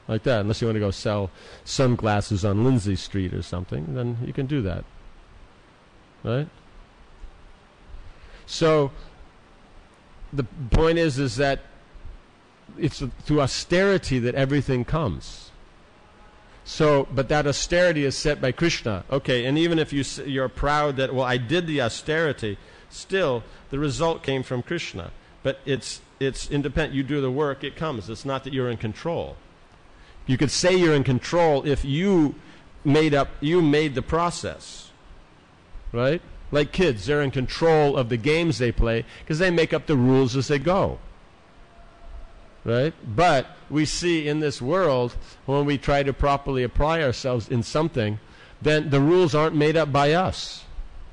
like that. Unless you want to go sell sunglasses on Lindsay Street or something, then you can do that. Right? So the point is that it's through austerity that everything comes. So, but that austerity is set by Krishna. Okay, and even if you're proud that, well, I did the austerity, still the result came from Krishna. But it's independent. You do the work, it comes. It's not that you're in control. You could say you're in control if you made the process, right? Like kids, they're in control of the games they play because they make up the rules as they go, right? But we see in this world, when we try to properly apply ourselves in something, then the rules aren't made up by us.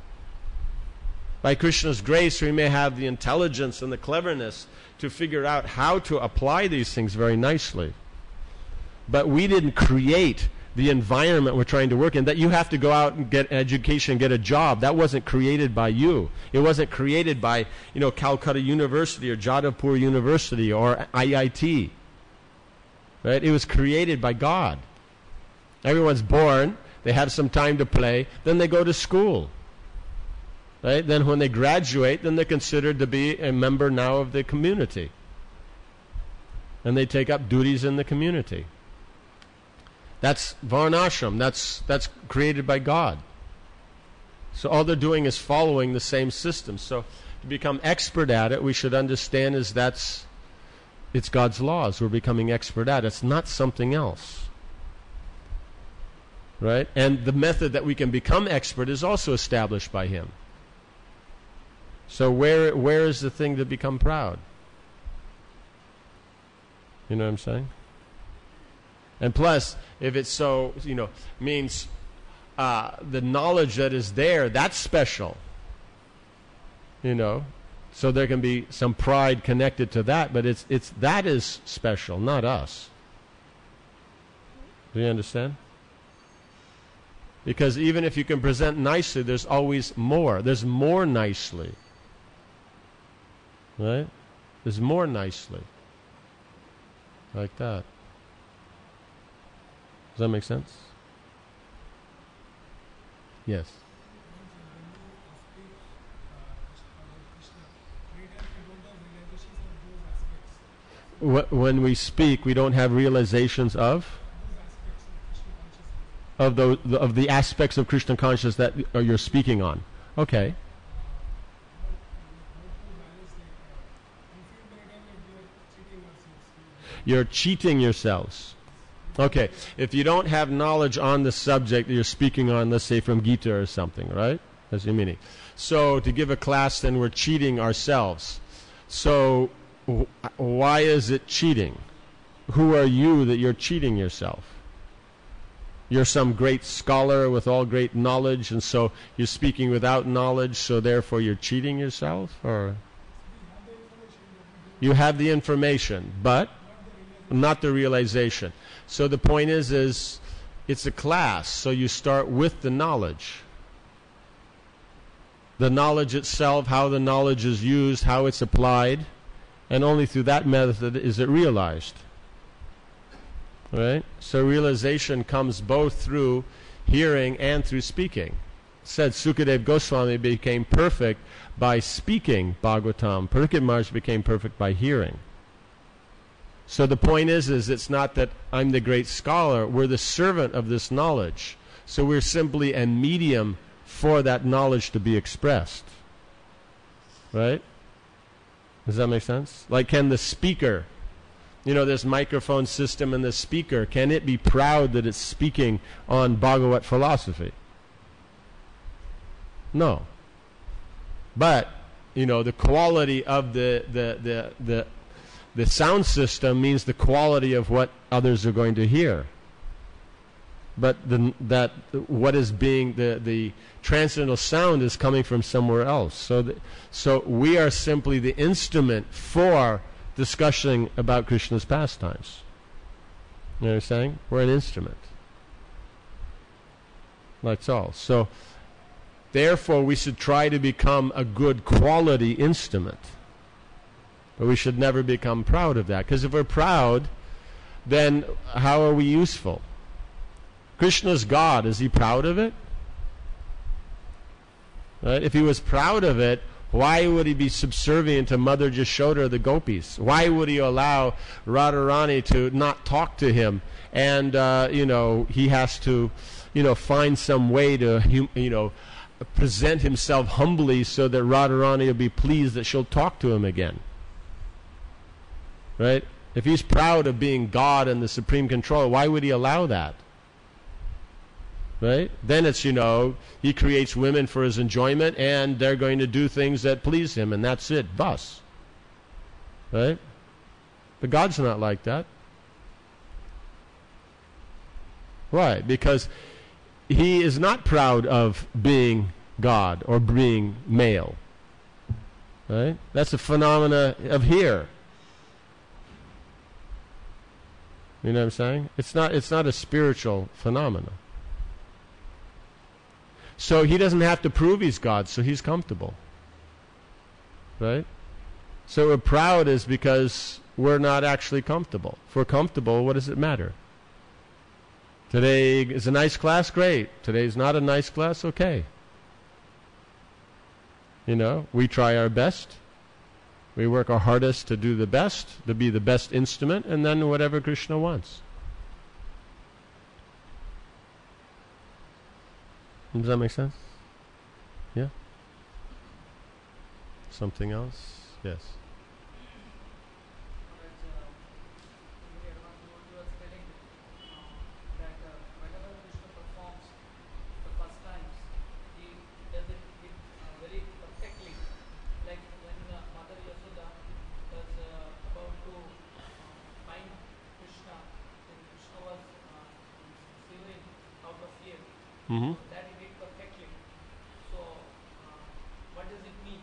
By Krishna's grace, we may have the intelligence and the cleverness to figure out how to apply these things very nicely. But we didn't create the environment we're trying to work in, that you have to go out and get an education, get a job. That wasn't created by you. It wasn't created by, Calcutta University or Jadavpur University or IIT. Right? It was created by God. Everyone's born, they have some time to play, then they go to school. Right? Then when they graduate, then they're considered to be a member now of the community. And they take up duties in the community. That's varnashram. That's created by God. So all they're doing is following the same system. So to become expert at it, we should understand it's God's laws we're becoming expert at. It's not something else. Right? And the method that we can become expert is also established by Him. So where is the thing to become proud? You know what I'm saying? And plus, if it's so, means the knowledge that is there, that's special. So there can be some pride connected to that, but that is special, not us. Do you understand? Because even if you can present nicely, there's always more. There's more nicely. Right? There's more nicely. Like that. Does that make sense? Yes. When we speak, we don't have realizations of the aspects of Krishna consciousness that you're speaking on. Okay. You're cheating yourselves. Okay, if you don't have knowledge on the subject that you're speaking on, let's say from Gita or something, right? That's your meaning. So to give a class, then we're cheating ourselves. So why is it cheating? Who are you that you're cheating yourself? You're some great scholar with all great knowledge, and so you're speaking without knowledge, so therefore you're cheating yourself? Or you have the information, but not the realization. So the point is it's a class, so you start with the knowledge. The knowledge itself, how the knowledge is used, how it's applied, and only through that method is it realized. Right? So realization comes both through hearing and through speaking. It said Sukadeva Goswami became perfect by speaking Bhagavatam. Parikshit Maharaj became perfect by hearing. So the point is it's not that I'm the great scholar. We're the servant of this knowledge. So we're simply a medium for that knowledge to be expressed. Right? Does that make sense? Like, can the speaker, this microphone system and the speaker, can it be proud that it's speaking on Bhagavat philosophy? No. But, the quality of the sound system means the quality of what others are going to hear. But what is being the transcendental sound is coming from somewhere else. So we are simply the instrument for discussing about Krishna's pastimes. You know what I'm saying? We're an instrument. That's all. So therefore we should try to become a good quality instrument. But we should never become proud of that. Because if we're proud, then how are we useful? Krishna's God. Is he proud of it? Right? If he was proud of it, why would he be subservient to Mother Yashoda or the gopis? Why would he allow Radharani to not talk to him? And, he has to, find some way to, present himself humbly so that Radharani will be pleased that she'll talk to him again. Right? If he's proud of being God and the supreme controller, why would he allow that? Right? Then it's, he creates women for his enjoyment and they're going to do things that please him and that's it. Bus. Right? But God's not like that. Why? Because he is not proud of being God or being male. Right? That's a phenomena of here. You know what I'm saying? It's not a spiritual phenomena. So he doesn't have to prove he's God, so he's comfortable. Right? So we're proud is because we're not actually comfortable. If we're comfortable, what does it matter? Today is a nice class, great. Today's not a nice class, okay. We try our best. We work our hardest to do the best, to be the best instrument, and then whatever Krishna wants. Does that make sense? Yeah? Something else? Yes. Mm-hmm. That he did perfectly. So, what does it mean?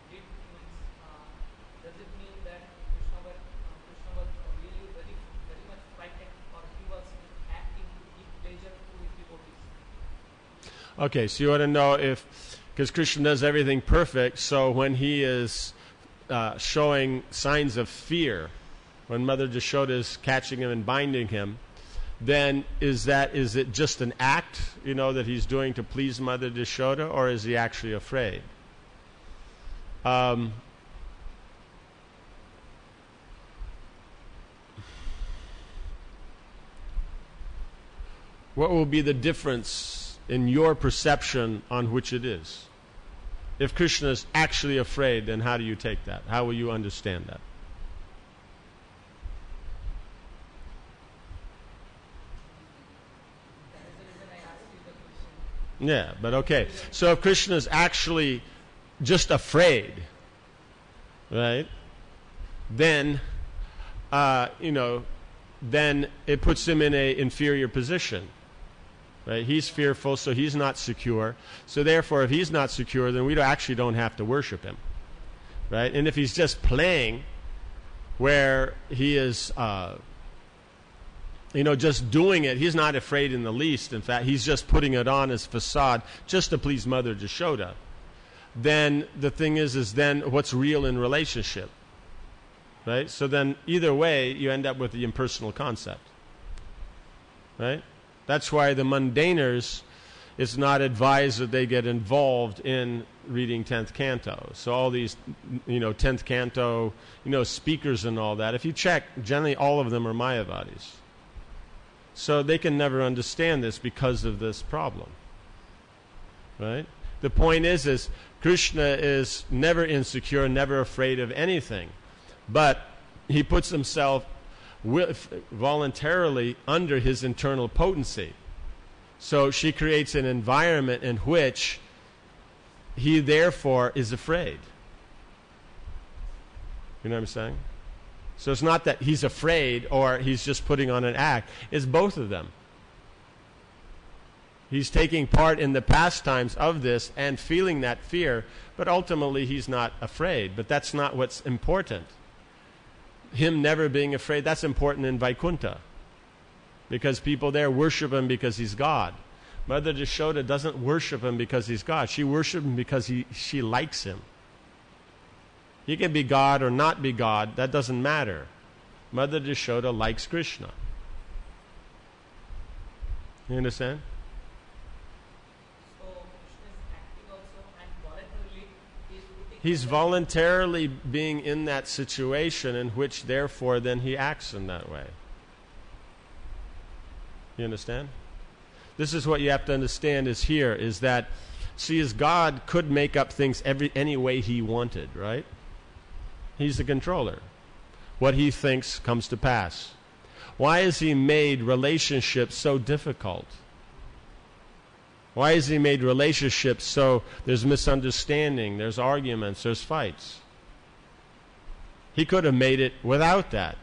Does it mean that Krishna was really very, very much frightened, or he was acting to give pleasure to his devotees? Okay, so you want to know because Krishna does everything perfect, so when he is showing signs of fear, when Mother Yashoda is catching him and binding him, then is it just an act, that he's doing to please Mother Yashoda, or is he actually afraid? What will be the difference in your perception on which it is? If Krishna is actually afraid, then how do you take that? How will you understand that? Yeah, but okay. So if Krishna is actually just afraid, right, then, then it puts him in an inferior position. Right? He's fearful, so he's not secure. So therefore, if he's not secure, then we actually don't have to worship him. Right? And if he's just playing, where he is... just doing it, he's not afraid in the least. In fact, he's just putting it on as facade just to please Mother Yashoda. Then the thing is then what's real in relationship? Right? So then either way, you end up with the impersonal concept. Right? That's why the mundaners, it's not advised that they get involved in reading 10th canto. So all these, 10th canto, speakers and all that, if you check, generally all of them are Mayavadis. So they can never understand this because of this problem. Right? The point is Krishna is never insecure, never afraid of anything. But he puts himself voluntarily under his internal potency. So she creates an environment in which he therefore is afraid. You know what I'm saying? So it's not that he's afraid or he's just putting on an act. It's both of them. He's taking part in the pastimes of this and feeling that fear, but ultimately he's not afraid. But that's not what's important. Him never being afraid, that's important in Vaikuntha. Because people there worship him because he's God. Mother Yashoda doesn't worship him because he's God. She worships him because she likes him. He can be God or not be God. That doesn't matter. Mother Yashoda likes Krishna. You understand? So Krishna is acting also and voluntarily he is putting. He's voluntarily being in that situation in which, therefore, then he acts in that way. You understand? This is what you have to understand is here, is that, see, as God could make up things any way he wanted, right? He's the controller. What he thinks comes to pass. Why has he made relationships so difficult? Why has he made relationships so there's misunderstanding, there's arguments, there's fights? He could have made it without that.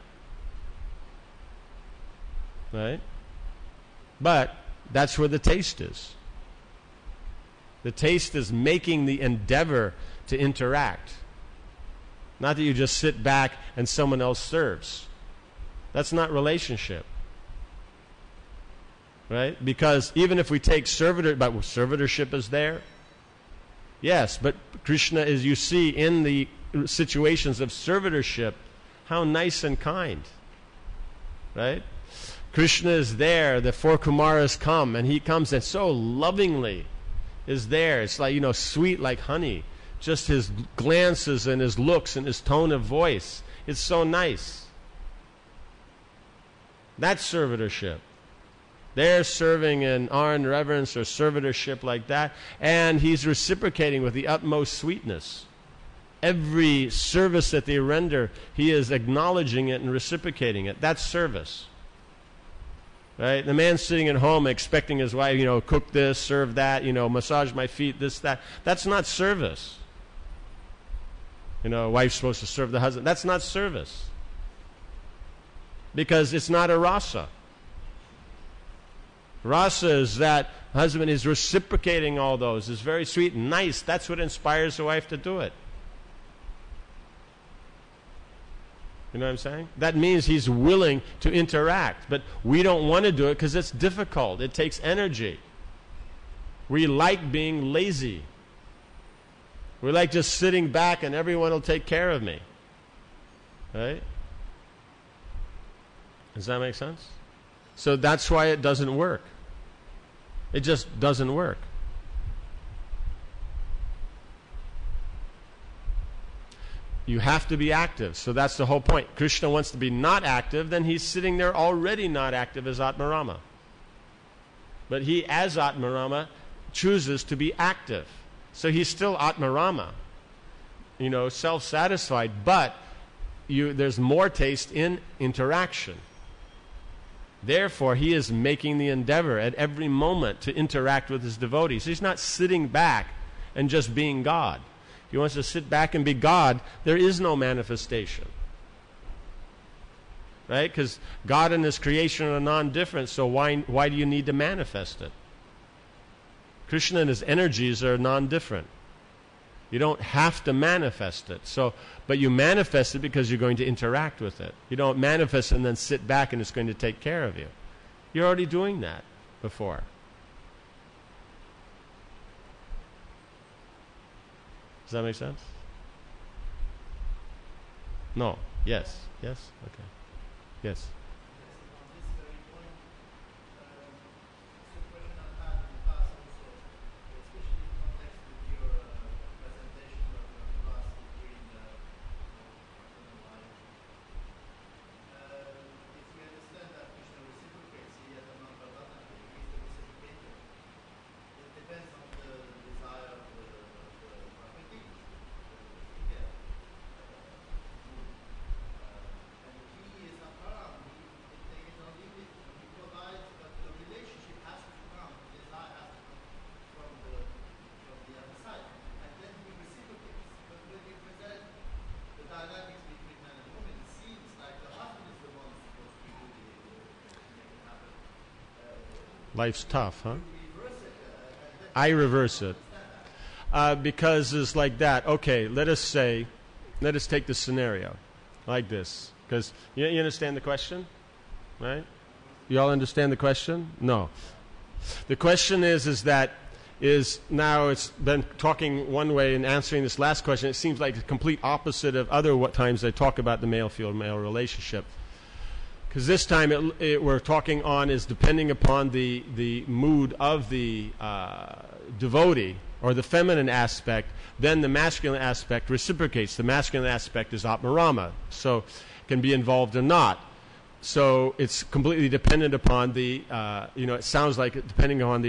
Right? But that's where the taste is. The taste is making the endeavor to interact. Not that you just sit back and someone else serves. That's not relationship. Right? Because even if we take servitorship is there. Yes, but Krishna, as you see in the situations of servitorship, how nice and kind. Right? Krishna is there, the four Kumaras come, and he comes and so lovingly is there. It's like, sweet like honey. Just his glances and his looks and his tone of voice. It's so nice. That's servitorship. They're serving in honor and reverence or servitorship like that, and he's reciprocating with the utmost sweetness. Every service that they render, he is acknowledging it and reciprocating it. That's service. Right? The man sitting at home expecting his wife, cook this, serve that, massage my feet, this, that. That's not service. Wife's supposed to serve the husband. That's not service. Because it's not a rasa. Rasa is that husband is reciprocating all those. It's very sweet and nice. That's what inspires the wife to do it. You know what I'm saying? That means he's willing to interact. But we don't want to do it because it's difficult. It takes energy. We like being lazy. We like just sitting back and everyone will take care of me. Right? Does that make sense? So that's why it doesn't work. It just doesn't work. You have to be active. So that's the whole point. Krishna wants to be not active, then he's sitting there already not active as Atmarama. But he, as Atmarama, chooses to be active. So he's still Atmarama, self-satisfied, but there's more taste in interaction. Therefore, he is making the endeavor at every moment to interact with his devotees. He's not sitting back and just being God. If he wants to sit back and be God, there is no manifestation. Right? Because God and his creation are non-different, so why do you need to manifest it? Krishna and his energies are non-different. You don't have to manifest it. But you manifest it because you're going to interact with it. You don't manifest it and then sit back and it's going to take care of you. You're already doing that before. Does that make sense? No. Yes. Yes? Okay. Yes. Life's tough, huh? I reverse it. Because it's like that. Okay, let us take the scenario like this. Because you understand the question? Right? You all understand the question? No. The question is now it's been talking one way and answering this last question. It seems like the complete opposite of other times I talk about the male-female relationship. Because this time we're talking on is depending upon the mood of the devotee or the feminine aspect, then the masculine aspect reciprocates. The masculine aspect is Atmarama, so it can be involved or not. So it's completely dependent upon the, it sounds like it depending on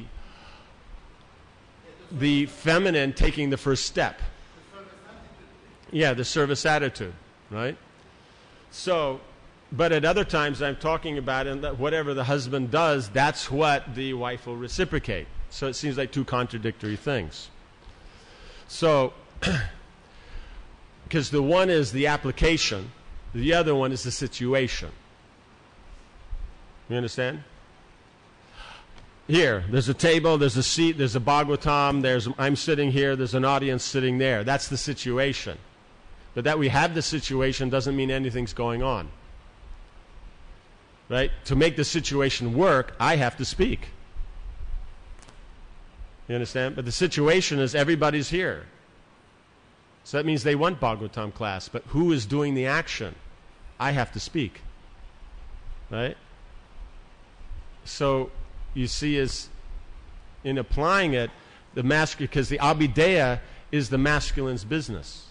the feminine taking the first step. Yeah, the service attitude, right? So, but at other times I'm talking about whatever the husband does, that's what the wife will reciprocate. So it seems like two contradictory things. So, because the one is the application, the other one is the situation. You understand? Here, there's a table, there's a seat, there's a Bhagavatam, I'm sitting here, there's an audience sitting there. That's the situation. But that we have the situation doesn't mean anything's going on. Right? To make the situation work, I have to speak. You understand? But the situation is everybody's here. So that means they want Bhagavatam class. But who is doing the action? I have to speak. Right? So you see, is in applying it, the masculine, because the Abhideya is the masculine's business.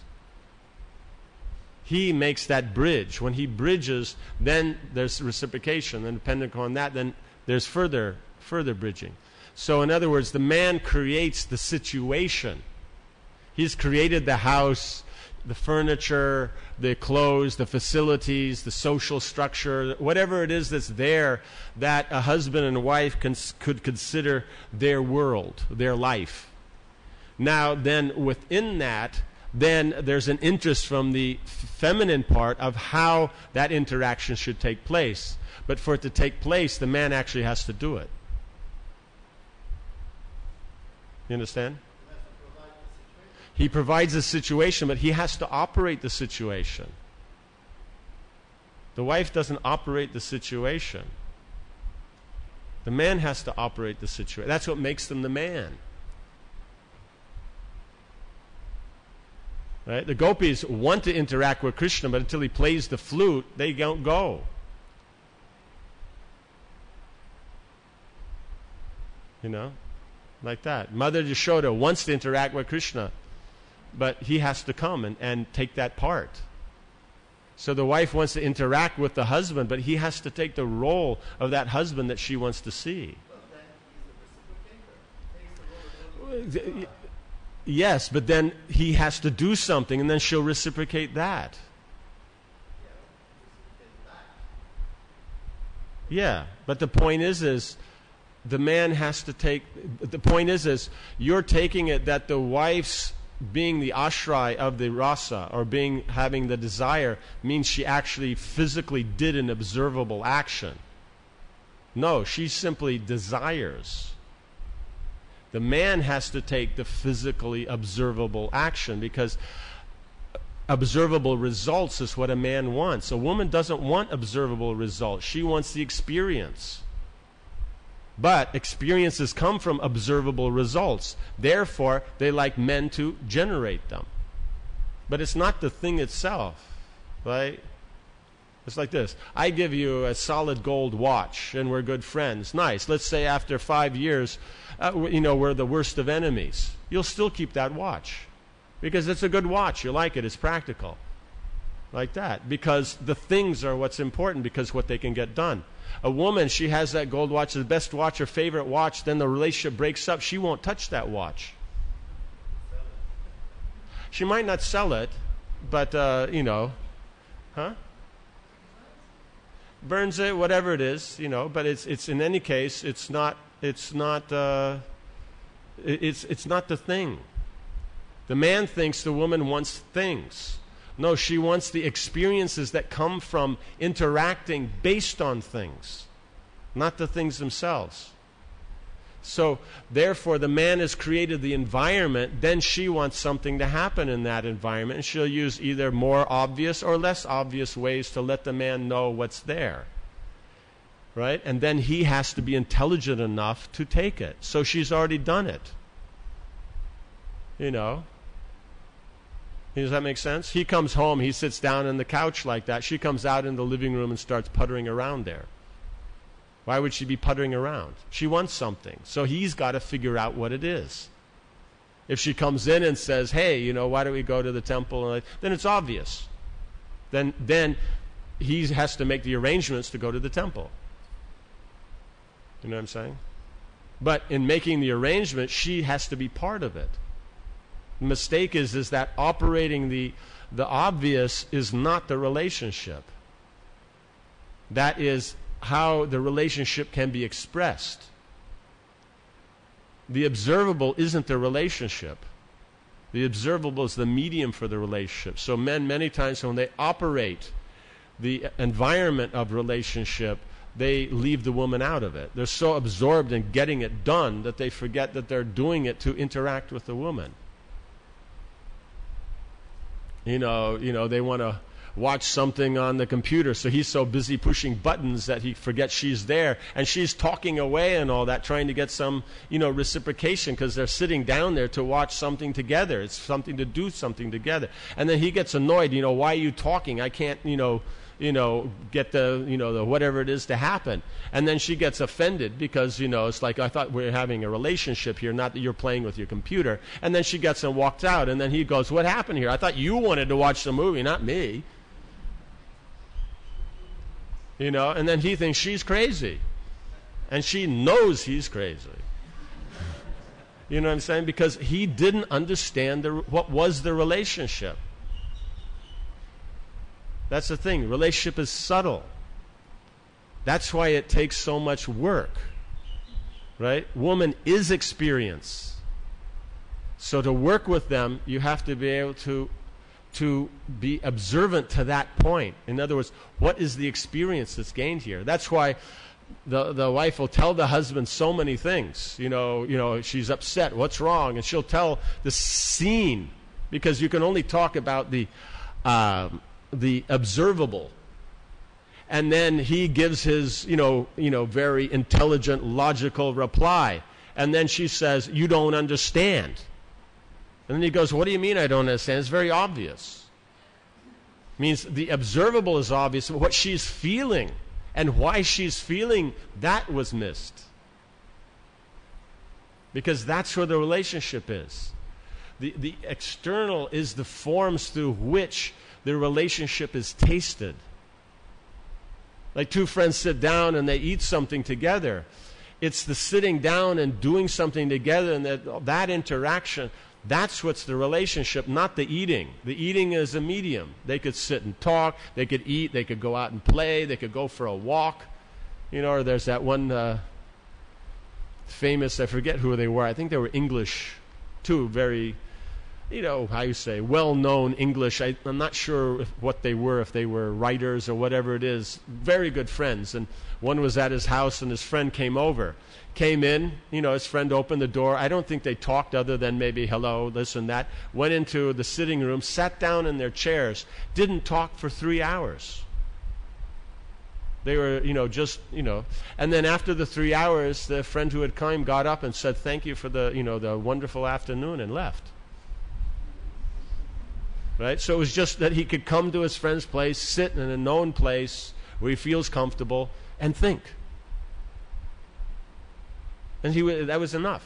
He makes that bridge. When he bridges, then there's reciprocation. And depending on that, then there's further bridging. So in other words, the man creates the situation. He's created the house, the furniture, the clothes, the facilities, the social structure, whatever it is that's there that a husband and a wife could consider their world, their life. Now, then within that, then there's an interest from the feminine part of how that interaction should take place. But for it to take place, the man actually has to do it. You understand? He provides the situation, but he has to operate the situation. The wife doesn't operate the situation. The man has to operate the situation. That's what makes them the man. Right? The gopis want to interact with Krishna, but until he plays the flute, they don't go. You know? Like that. Mother Yashoda wants to interact with Krishna, but he has to come and take that part. So the wife wants to interact with the husband, but he has to take the role of that husband that she wants to see. Yes, but then he has to do something, and then she'll reciprocate that. Yeah, but the point is the man has to take. The point is you're taking it that the wife's being the ashray of the rasa, or having the desire, means she actually physically did an observable action. No, she simply desires. The man has to take the physically observable action, because observable results is what a man wants. A woman doesn't want observable results. She wants the experience. But experiences come from observable results. Therefore, they like men to generate them. But it's not the thing itself, right? It's like this. I give you a solid gold watch, and we're good friends. Nice. Let's say after 5 years, we're the worst of enemies. You'll still keep that watch because it's a good watch. You like it. It's practical. Like that. Because the things are what's important, because what they can get done. A woman, she has that gold watch, the best watch, her favorite watch, then the relationship breaks up. She won't touch that watch. She might not sell it, but, burns it, whatever it is, but it's in any case, it's not the thing. The man thinks the woman wants things. No, she wants the experiences that come from interacting based on things, not the things themselves. So, therefore, the man has created the environment, then she wants something to happen in that environment, and she'll use either more obvious or less obvious ways to let the man know what's there. Right? And then he has to be intelligent enough to take it. So she's already done it. Does that make sense? He comes home, he sits down on the couch like that. She comes out in the living room and starts puttering around there. Why would she be puttering around? She wants something. So he's got to figure out what it is. If she comes in and says, hey, why don't we go to the temple? Then it's obvious. Then he has to make the arrangements to go to the temple. You know what I'm saying? But in making the arrangement, she has to be part of it. The mistake is that operating the obvious is not the relationship. That is how the relationship can be expressed. The observable isn't the relationship. The observable is the medium for the relationship. So men, many times when they operate the environment of relationship, they leave the woman out of it. They're so absorbed in getting it done that they forget that they're doing it to interact with the woman. They want to watch something on the computer, so he's so busy pushing buttons that he forgets she's there, and she's talking away and all that, trying to get some, reciprocation, because they're sitting down there to watch something together. It's something to do something together. And then he gets annoyed, why are you talking? I can't, get the whatever it is to happen. And then she gets offended because, it's like, I thought we were having a relationship here, not that you're playing with your computer. And then she gets and walks out, and then he goes, what happened here? I thought you wanted to watch the movie, not me. And then he thinks she's crazy. And she knows he's crazy. You know what I'm saying? Because he didn't understand what was the relationship. That's the thing. Relationship is subtle. That's why it takes so much work. Right? Woman is experience. So to work with them, you have to be able to be observant to that point. In other words, what is the experience that's gained here? That's why the wife will tell the husband so many things. She's upset. What's wrong? And she'll tell the scene, because you can only talk about the observable. And then he gives his, very intelligent, logical reply. And then she says, you don't understand. And then he goes, what do you mean I don't understand? It's very obvious. It means the observable is obvious, but what she's feeling and why she's feeling, that was missed. Because that's where the relationship is. The external is the forms through which the relationship is tasted. Like two friends sit down and they eat something together. It's the sitting down and doing something together, and that interaction, that's what's the relationship, not the eating. The eating is a medium. They could sit and talk, they could eat, they could go out and play, they could go for a walk. Or there's that one famous, I forget who they were, I think they were English, too, very, well-known English. I'm not sure what they were, if they were writers or whatever it is. Very good friends. And one was at his house, and his friend came in, his friend opened the door. I don't think they talked other than maybe hello, this and that. Went into the sitting room, sat down in their chairs, didn't talk for 3 hours. They were, and then after the 3 hours, the friend who had come got up and said, thank you for the wonderful afternoon, and left. Right? So it was just that he could come to his friend's place, sit in a known place where he feels comfortable, and think. And that was enough.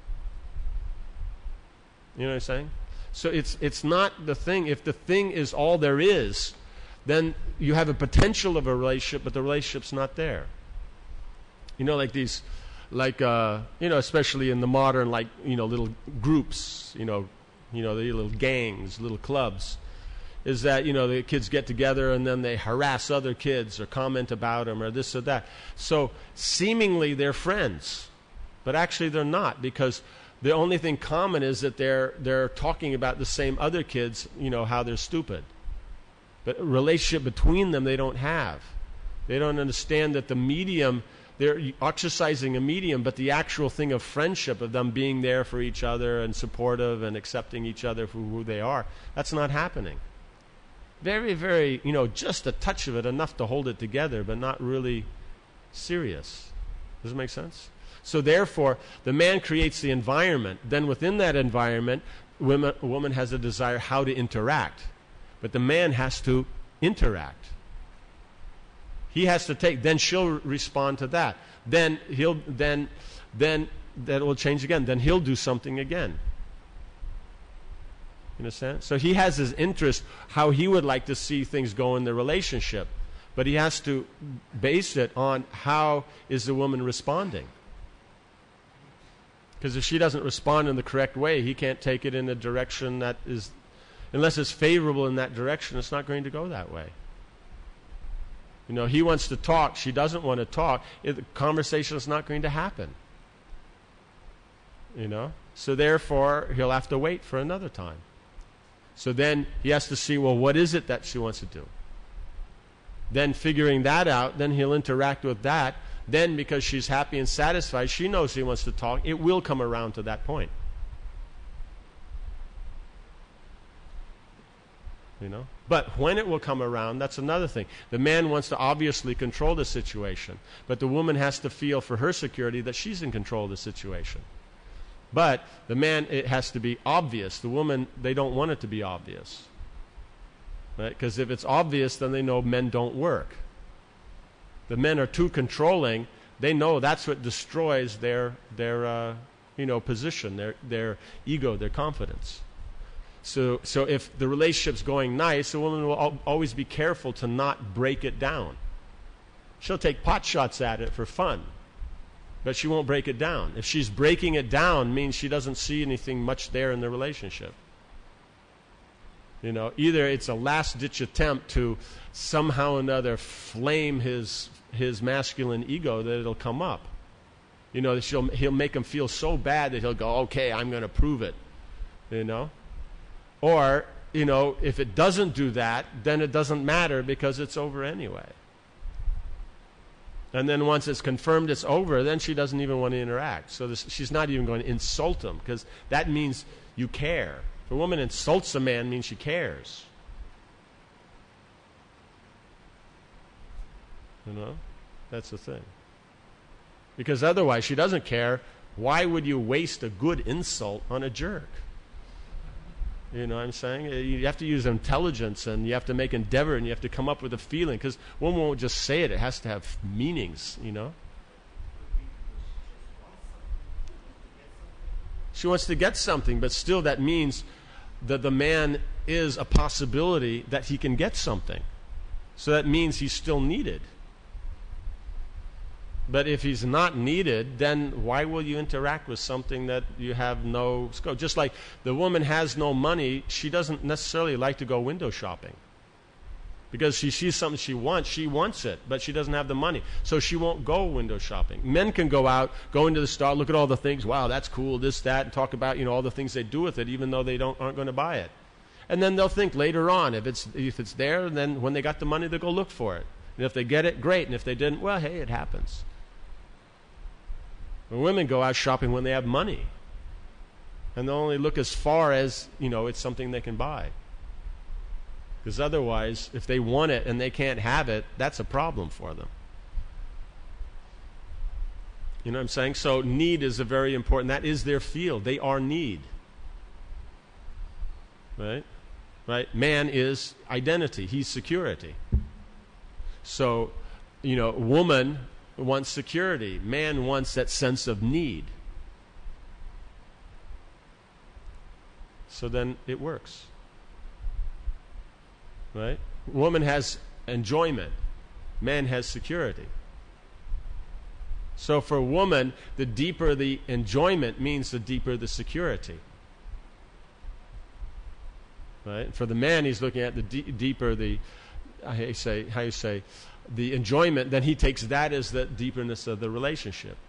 You know what I'm saying? So it's not the thing. If the thing is all there is, then you have a potential of a relationship, but the relationship's not there. Like these, especially in the modern, little groups, the little gangs, little clubs, is that, the kids get together and then they harass other kids or comment about them or this or that. So seemingly they're friends, but actually they're not, because the only thing common is that they're talking about the same other kids, how they're stupid. But a relationship between them they don't have. They don't understand that the medium, they're exercising a medium, but the actual thing of friendship, of them being there for each other and supportive and accepting each other for who they are, that's not happening. Very, very, just a touch of it, enough to hold it together, but not really serious. Does it make sense? So therefore, the man creates the environment. Then within that environment, a woman has a desire how to interact. But the man has to interact. He has to take, then she'll respond to that. Then that will change again. Then he'll do something again. You understand? So he has his interest, how he would like to see things go in the relationship. But he has to base it on how is the woman responding. Because if she doesn't respond in the correct way, he can't take it in a direction that is, unless it's favorable in that direction, it's not going to go that way. You know, he wants to talk, she doesn't want to talk, the conversation is not going to happen. You know? So therefore, he'll have to wait for another time. So then he has to see, well, what is it that she wants to do? Then figuring that out, then he'll interact with that. Then because she's happy and satisfied, she knows he wants to talk. It will come around to that point. You know? But when it will come around, that's another thing. The man wants to obviously control the situation. But the woman has to feel for her security that she's in control of the situation. But the man, it has to be obvious. The woman, they don't want it to be obvious. Right? Because if it's obvious, then they know men don't work. The men are too controlling. They know that's what destroys their position, their ego, their confidence. So if the relationship's going nice, the woman will always be careful to not break it down. She'll take pot shots at it for fun, but she won't break it down. If she's breaking it down, means she doesn't see anything much there in the relationship. You know, either it's a last-ditch attempt to somehow or another flame his masculine ego that it'll come up. You know, he'll make him feel so bad that he'll go, okay, I'm going to prove it. You know? Or, you know, if it doesn't do that, then it doesn't matter because it's over anyway. And then once it's confirmed it's over, then she doesn't even want to interact. So she's not even going to insult him because that means you care. If a woman insults a man, it means she cares. You know? That's the thing. Because otherwise, she doesn't care. Why would you waste a good insult on a jerk? You know what I'm saying? You have to use intelligence, and you have to make endeavor, and you have to come up with a feeling. Because one won't just say it. It has to have meanings, you know? She wants to get something, but still that means that the man is a possibility that he can get something. So that means he's still needed. But if he's not needed, then why will you interact with something that you have no scope? Just like the woman has no money, she doesn't necessarily like to go window shopping. Because she sees something she wants it, but she doesn't have the money. So she won't go window shopping. Men can go out, go into the store, look at all the things, wow, that's cool, this, that, and talk about, you know, all the things they do with it, even though they aren't going to buy it. And then they'll think later on, if it's there, then when they got the money, they'll go look for it. And if they get it, great. And if they didn't, well, hey, it happens. When women go out shopping when they have money. And they'll only look as far as, you know, it's something they can buy. Because otherwise, if they want it and they can't have it, that's a problem for them. You know what I'm saying? So need is a very important, that is their field. They are need. Right? Right? Man is identity. He's security. So, you know, woman wants security. Man wants that sense of need. So then it works. Right? Woman has enjoyment. Man has security. So for a woman, the deeper the enjoyment means the deeper the security. Right? For the man, he's looking at the deeper the, how you say, the enjoyment, then he takes that as the deeperness of the relationship.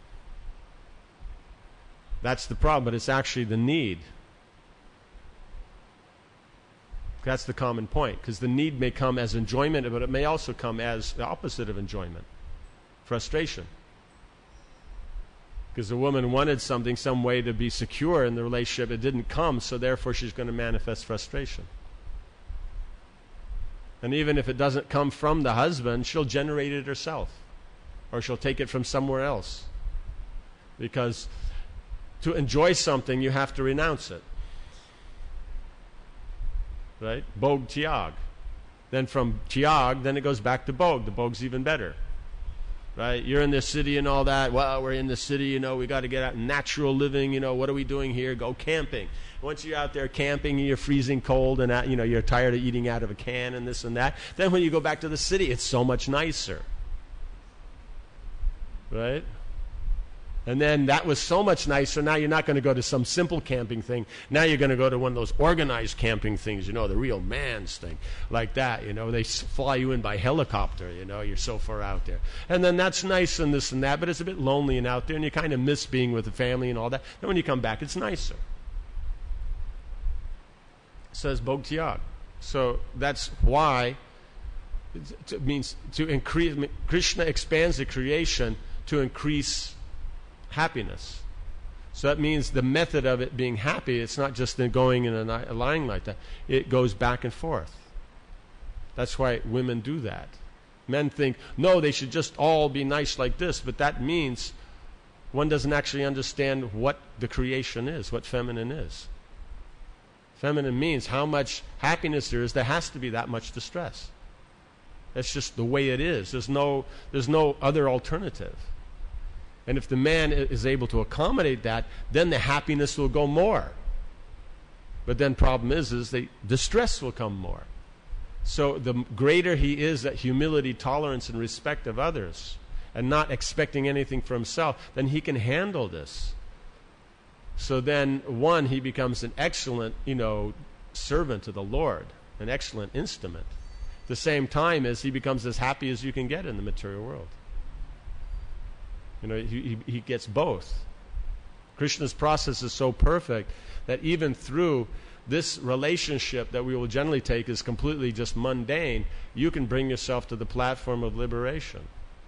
That's the problem, but it's actually the need. That's the common point, because the need may come as enjoyment, but it may also come as the opposite of enjoyment, frustration. Because the woman wanted something, some way to be secure in the relationship. It didn't come, so therefore she's going to manifest frustration. And even if it doesn't come from the husband, she'll generate it herself. Or she'll take it from somewhere else. Because to enjoy something, you have to renounce it. right? Bhog Tyag. Then from Tyag, then it goes back to Bhog. The Bhog's even better, right? You're in the city and all that. Well, we're in the city, we got to get out. Natural living, what are we doing here? Go camping. Once you're out there camping and you're freezing cold and, you're tired of eating out of a can and this and that, then when you go back to the city, it's so much nicer, right? And then that was so much nicer. Now you're not going to go to some simple camping thing. Now you're going to go to one of those organized camping things, the real man's thing, like that. They fly you in by helicopter, you're so far out there. And then that's nice and this and that, but it's a bit lonely and out there, and you kind of miss being with the family and all that. Then when you come back, it's nicer. It says Bhog Tyag. So that's why it means to increase. Krishna expands the creation to increase happiness. So that means the method of it being happy, it's not just in going in a line like that. It goes back and forth. That's why women do that. Men think, no, they should just all be nice like this, but that means one doesn't actually understand what the creation is, what feminine is. Feminine means how much happiness there is. There has to be that much distress. That's just the way it is. There's no other alternative. And if the man is able to accommodate that, then the happiness will go more. But then problem is the distress will come more. So the greater he is at humility, tolerance, and respect of others, and not expecting anything for himself, then he can handle this. So then, he becomes an excellent, servant to the Lord, an excellent instrument. At the same time as he becomes as happy as you can get in the material world. He gets both. Krishna's process is so perfect that even through this relationship that we will generally take as completely just mundane, you can bring yourself to the platform of liberation.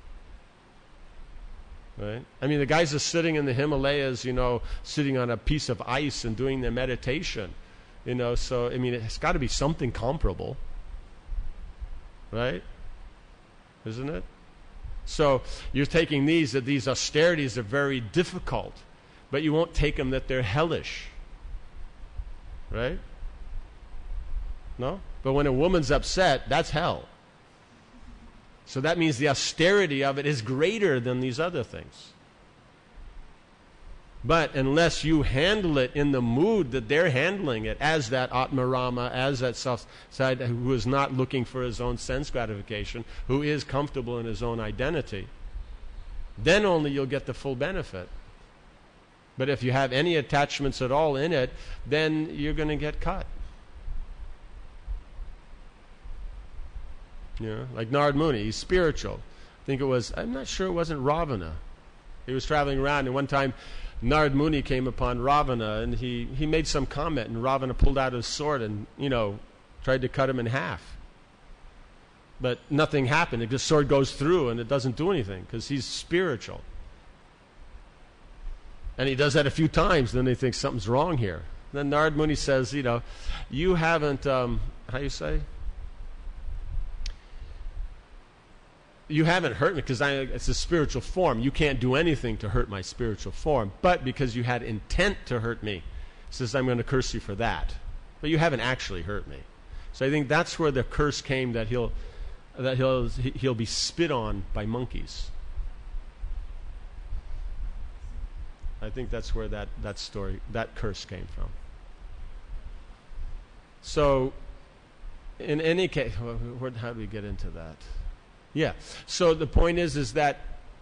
Right? I mean, the guys are sitting in the Himalayas, sitting on a piece of ice and doing their meditation. So, it's got to be something comparable. Right? Isn't it? So you're taking that these austerities are very difficult, but you won't take them that they're hellish. Right? No? But when a woman's upset, that's hell. So that means the austerity of it is greater than these other things. But unless you handle it in the mood that they're handling it, as that Atmarama, as that self-side who is not looking for his own sense gratification, who is comfortable in his own identity, then only you'll get the full benefit. But if you have any attachments at all in it, then you're going to get cut. Like Narad Muni, he's spiritual. I'm not sure it wasn't Ravana. He was traveling around, and one time Narad Muni came upon Ravana, and he made some comment, and Ravana pulled out his sword and, tried to cut him in half. But nothing happened. The sword goes through, and it doesn't do anything, because he's spiritual. And he does that a few times, then they think something's wrong here. Then Narad Muni says, you haven't, how you say? You haven't hurt me because it's a spiritual form. You can't do anything to hurt my spiritual form. But because you had intent to hurt me, he says, I'm going to curse you for that. But you haven't actually hurt me. So I think that's where the curse came, that he'll be spit on by monkeys. I think that's where that curse came from. So, in any case, how do we get into that? Yeah. So the point is that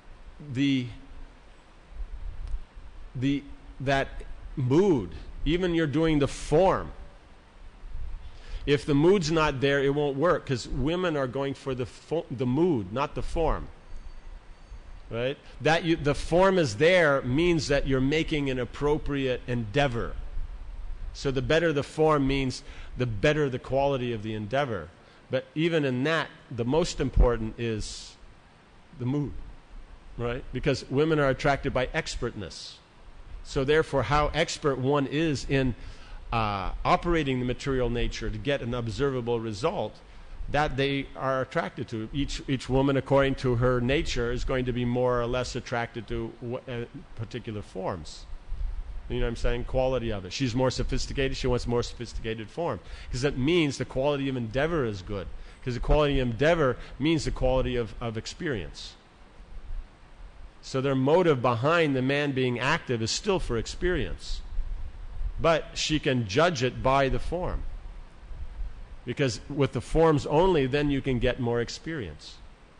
that mood, even you're doing the form. If the mood's not there, it won't work, because women are going for the mood, not the form. Right? The form is there means that you're making an appropriate endeavor. So the better the form means the better the quality of the endeavor. But even in that, the most important is the mood, right? Because women are attracted by expertness. So therefore, how expert one is in operating the material nature to get an observable result, that they are attracted to. Each woman, according to her nature, is going to be more or less attracted to particular forms. You know what I'm saying? Quality of it. She's more sophisticated. She wants more sophisticated form. Because that means the quality of endeavor is good. Because the quality of endeavor means the quality of experience. So their motive behind the man being active is still for experience. But she can judge it by the form. Because with the forms only, then you can get more experience.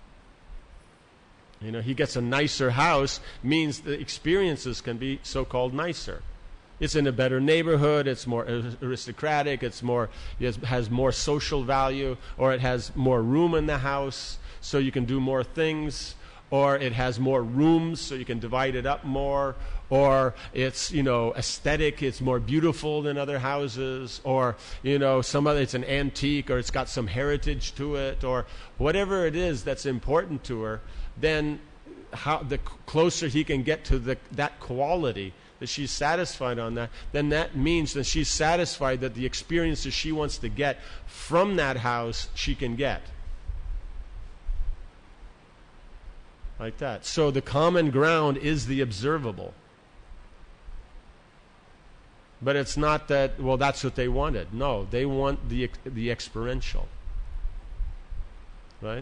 You know, he gets a nicer house, means the experiences can be so-called nicer. It's in a better neighborhood, it's more aristocratic, it has more social value, or it has more room in the house, so you can do more things, or it has more rooms, so you can divide it up more, or it's, you know, aesthetic, it's more beautiful than other houses, or, you know, it's an antique, or it's got some heritage to it, or whatever it is that's important to her. Then the closer he can get to that quality, that she's satisfied on that, then that means that she's satisfied that the experiences she wants to get from that house, she can get. Like that. So the common ground is the observable. But it's not that, well, that's what they wanted. No, they want the experiential. Right?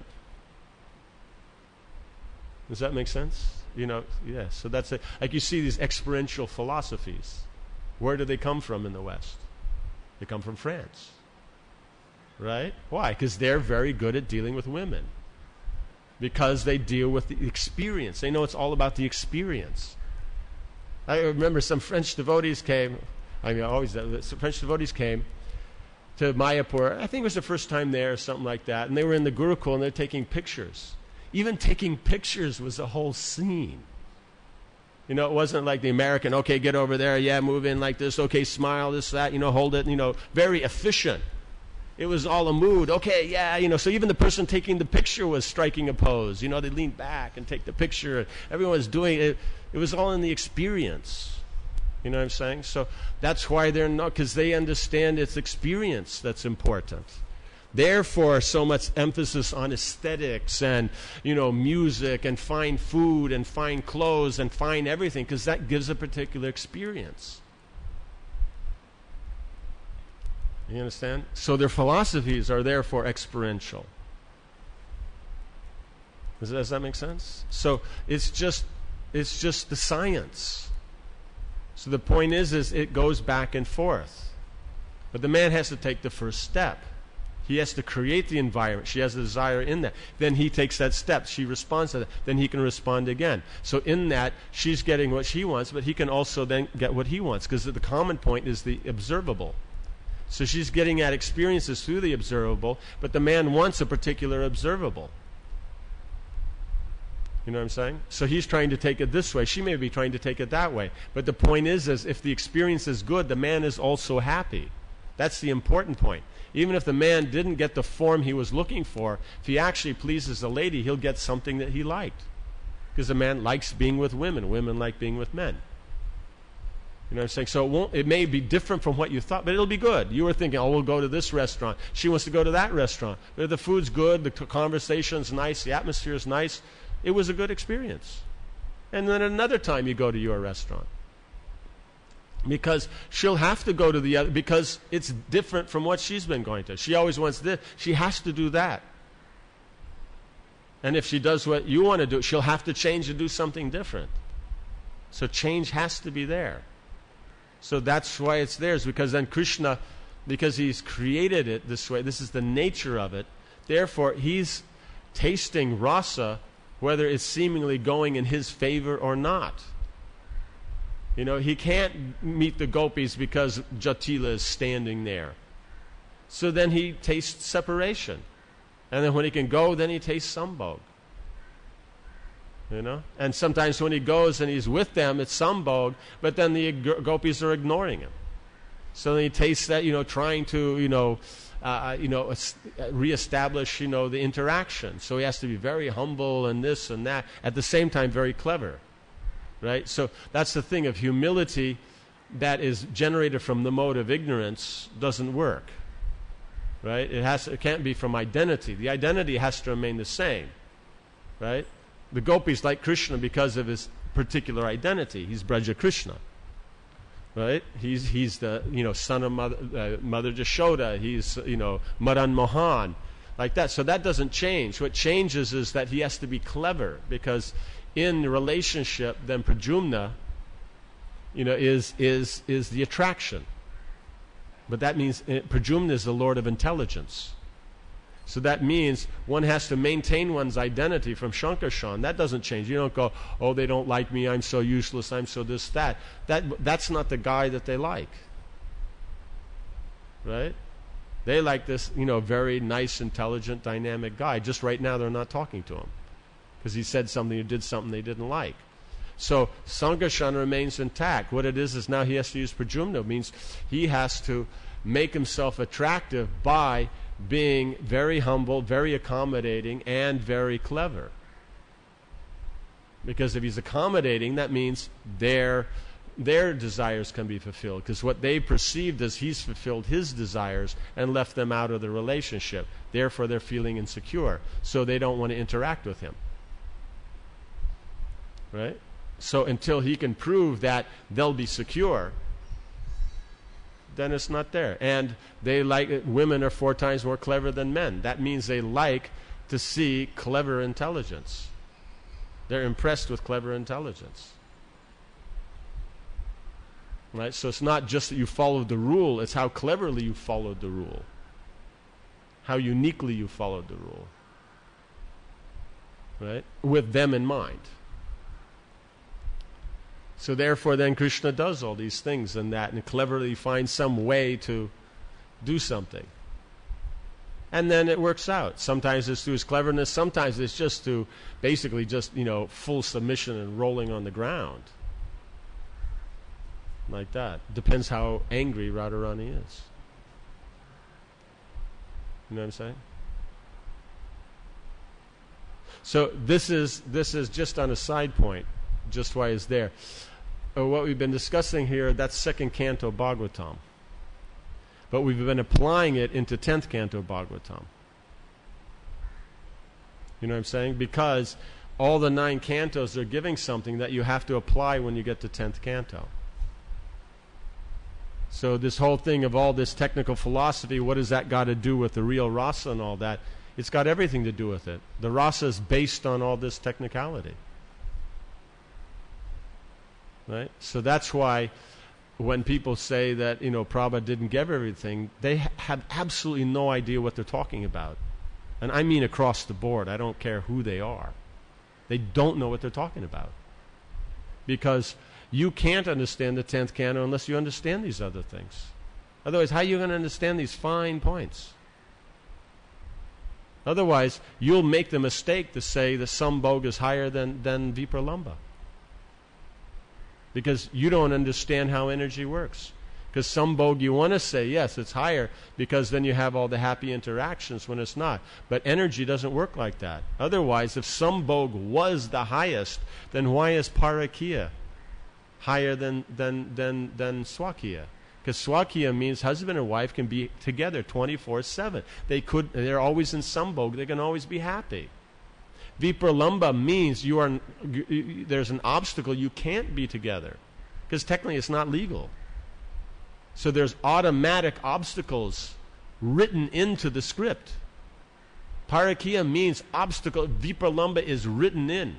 Does that make sense? You know, yeah. So that's it. Like you see these experiential philosophies. Where do they come from in the West? They come from France. Right? Why? Because they're very good at dealing with women. Because they deal with the experience. They know it's all about the experience. I remember some French devotees came. Some French devotees came to Mayapur. I think it was the first time there or something like that. And they were in the Gurukul and they're taking pictures. Even taking pictures was a whole scene. You know, it wasn't like the American, okay, get over there, yeah, move in like this, okay, smile, this, that, you know, hold it, you know, very efficient. It was all a mood, okay, yeah, you know, so even the person taking the picture was striking a pose. You know, they lean back and take the picture. Everyone was doing it. It was all in the experience. You know what I'm saying? So that's why they're not, because they understand it's experience that's important. Therefore, so much emphasis on aesthetics and, you know, music and fine food and fine clothes and fine everything, because that gives a particular experience. You understand? So their philosophies are therefore experiential. Does that make sense? So it's just the science. So the point is it goes back and forth. But the man has to take the first step. He has to create the environment. She has a desire in that. Then he takes that step. She responds to that. Then he can respond again. So in that, she's getting what she wants, but he can also then get what he wants, because the common point is the observable. So she's getting at experiences through the observable, but the man wants a particular observable. You know what I'm saying? So he's trying to take it this way. She may be trying to take it that way. But the point is if the experience is good, the man is also happy. That's the important point. Even if the man didn't get the form he was looking for, if he actually pleases the lady, he'll get something that he liked. Because the man likes being with women. Women like being with men. You know what I'm saying? So it may be different from what you thought, but it'll be good. You were thinking, oh, we'll go to this restaurant. She wants to go to that restaurant. But the food's good, the conversation's nice, the atmosphere's nice. It was a good experience. And then another time you go to your restaurant. Because she'll have to go to the other, because it's different from what she's been going to. She always wants this. She has to do that. And if she does what you want to do, she'll have to change and do something different. So change has to be there. So that's why it's theirs, because then Krishna, because he's created it this way, this is the nature of it, therefore he's tasting rasa, whether it's seemingly going in his favor or not. You know, he can't meet the gopis because Jatila is standing there. So then he tastes separation. And then when he can go, then he tastes sambhog. You know? And sometimes when he goes and he's with them, it's sambhog, but then the gopis are ignoring him. So then he tastes that, you know, trying to, reestablish, the interaction. So he has to be very humble and this and that, at the same time very clever. Right? So that's the thing of humility that is generated from the mode of ignorance doesn't work. Right? It can't be from identity. The identity has to remain the same. Right? The gopis like Krishna because of his particular identity. He's Braja Krishna. right? He's the son of Mother Jashoda. He's Madan Mohan, like that. So that doesn't change. What changes is that he has to be clever, because in the relationship, then Pradyumna, is the attraction. But that means Pradyumna is the Lord of intelligence. So that means one has to maintain one's identity from Shankarshan. That doesn't change. You don't go, oh, they don't like me, I'm so useless, I'm so this, that. That's not the guy that they like. Right? They like this, very nice, intelligent, dynamic guy. Just right now they're not talking to him, because he said something or did something they didn't like. So Sankarshan remains intact. What it is now he has to use Pradyumna. It means he has to make himself attractive by being very humble, very accommodating, and very clever. Because if he's accommodating, that means their desires can be fulfilled. Because what they perceived as he's fulfilled his desires and left them out of the relationship. Therefore, they're feeling insecure. So they don't want to interact with him. Right? So until he can prove that they'll be secure, then it's not there. And they like it. Women are 4 times more clever than men. That means they like to see clever intelligence. They're impressed with clever intelligence. Right? So it's not just that you followed the rule, it's how cleverly you followed the rule. How uniquely you followed the rule. Right? With them in mind. So therefore then Krishna does all these things and that, and cleverly finds some way to do something. And then it works out. Sometimes it's through his cleverness, sometimes it's just to basically just, full submission and rolling on the ground. Like that. Depends how angry Radharani is. You know what I'm saying? So this is just on a side point, just why it's there. What we've been discussing here, that's 2nd Canto Bhagavatam. But we've been applying it into 10th Canto Bhagavatam. You know what I'm saying? Because all the 9 cantos are giving something that you have to apply when you get to 10th canto. So this whole thing of all this technical philosophy, what has that got to do with the real rasa and all that? It's got everything to do with it. The rasa is based on all this technicality. Right? So that's why when people say that, Prabhupada didn't give everything, they have absolutely no idea what they're talking about. And I mean across the board. I don't care who they are. They don't know what they're talking about. Because you can't understand the 10th canto unless you understand these other things. Otherwise, how are you going to understand these fine points? Otherwise, you'll make the mistake to say the Sambhog is higher than Vipralambha. Because you don't understand how energy works. Because Sambhog, you want to say, yes, it's higher, because then you have all the happy interactions when it's not. But energy doesn't work like that. Otherwise, if Sambhog was the highest, then why is Parakya higher than Swakiya? Because Swakiya means husband and wife can be together 24/7. They're always in Sambhog, they can always be happy. Vipralambha means there's an obstacle, you can't be together. Because technically it's not legal. So there's automatic obstacles written into the script. Parakya means obstacle. Vipralambha is written in.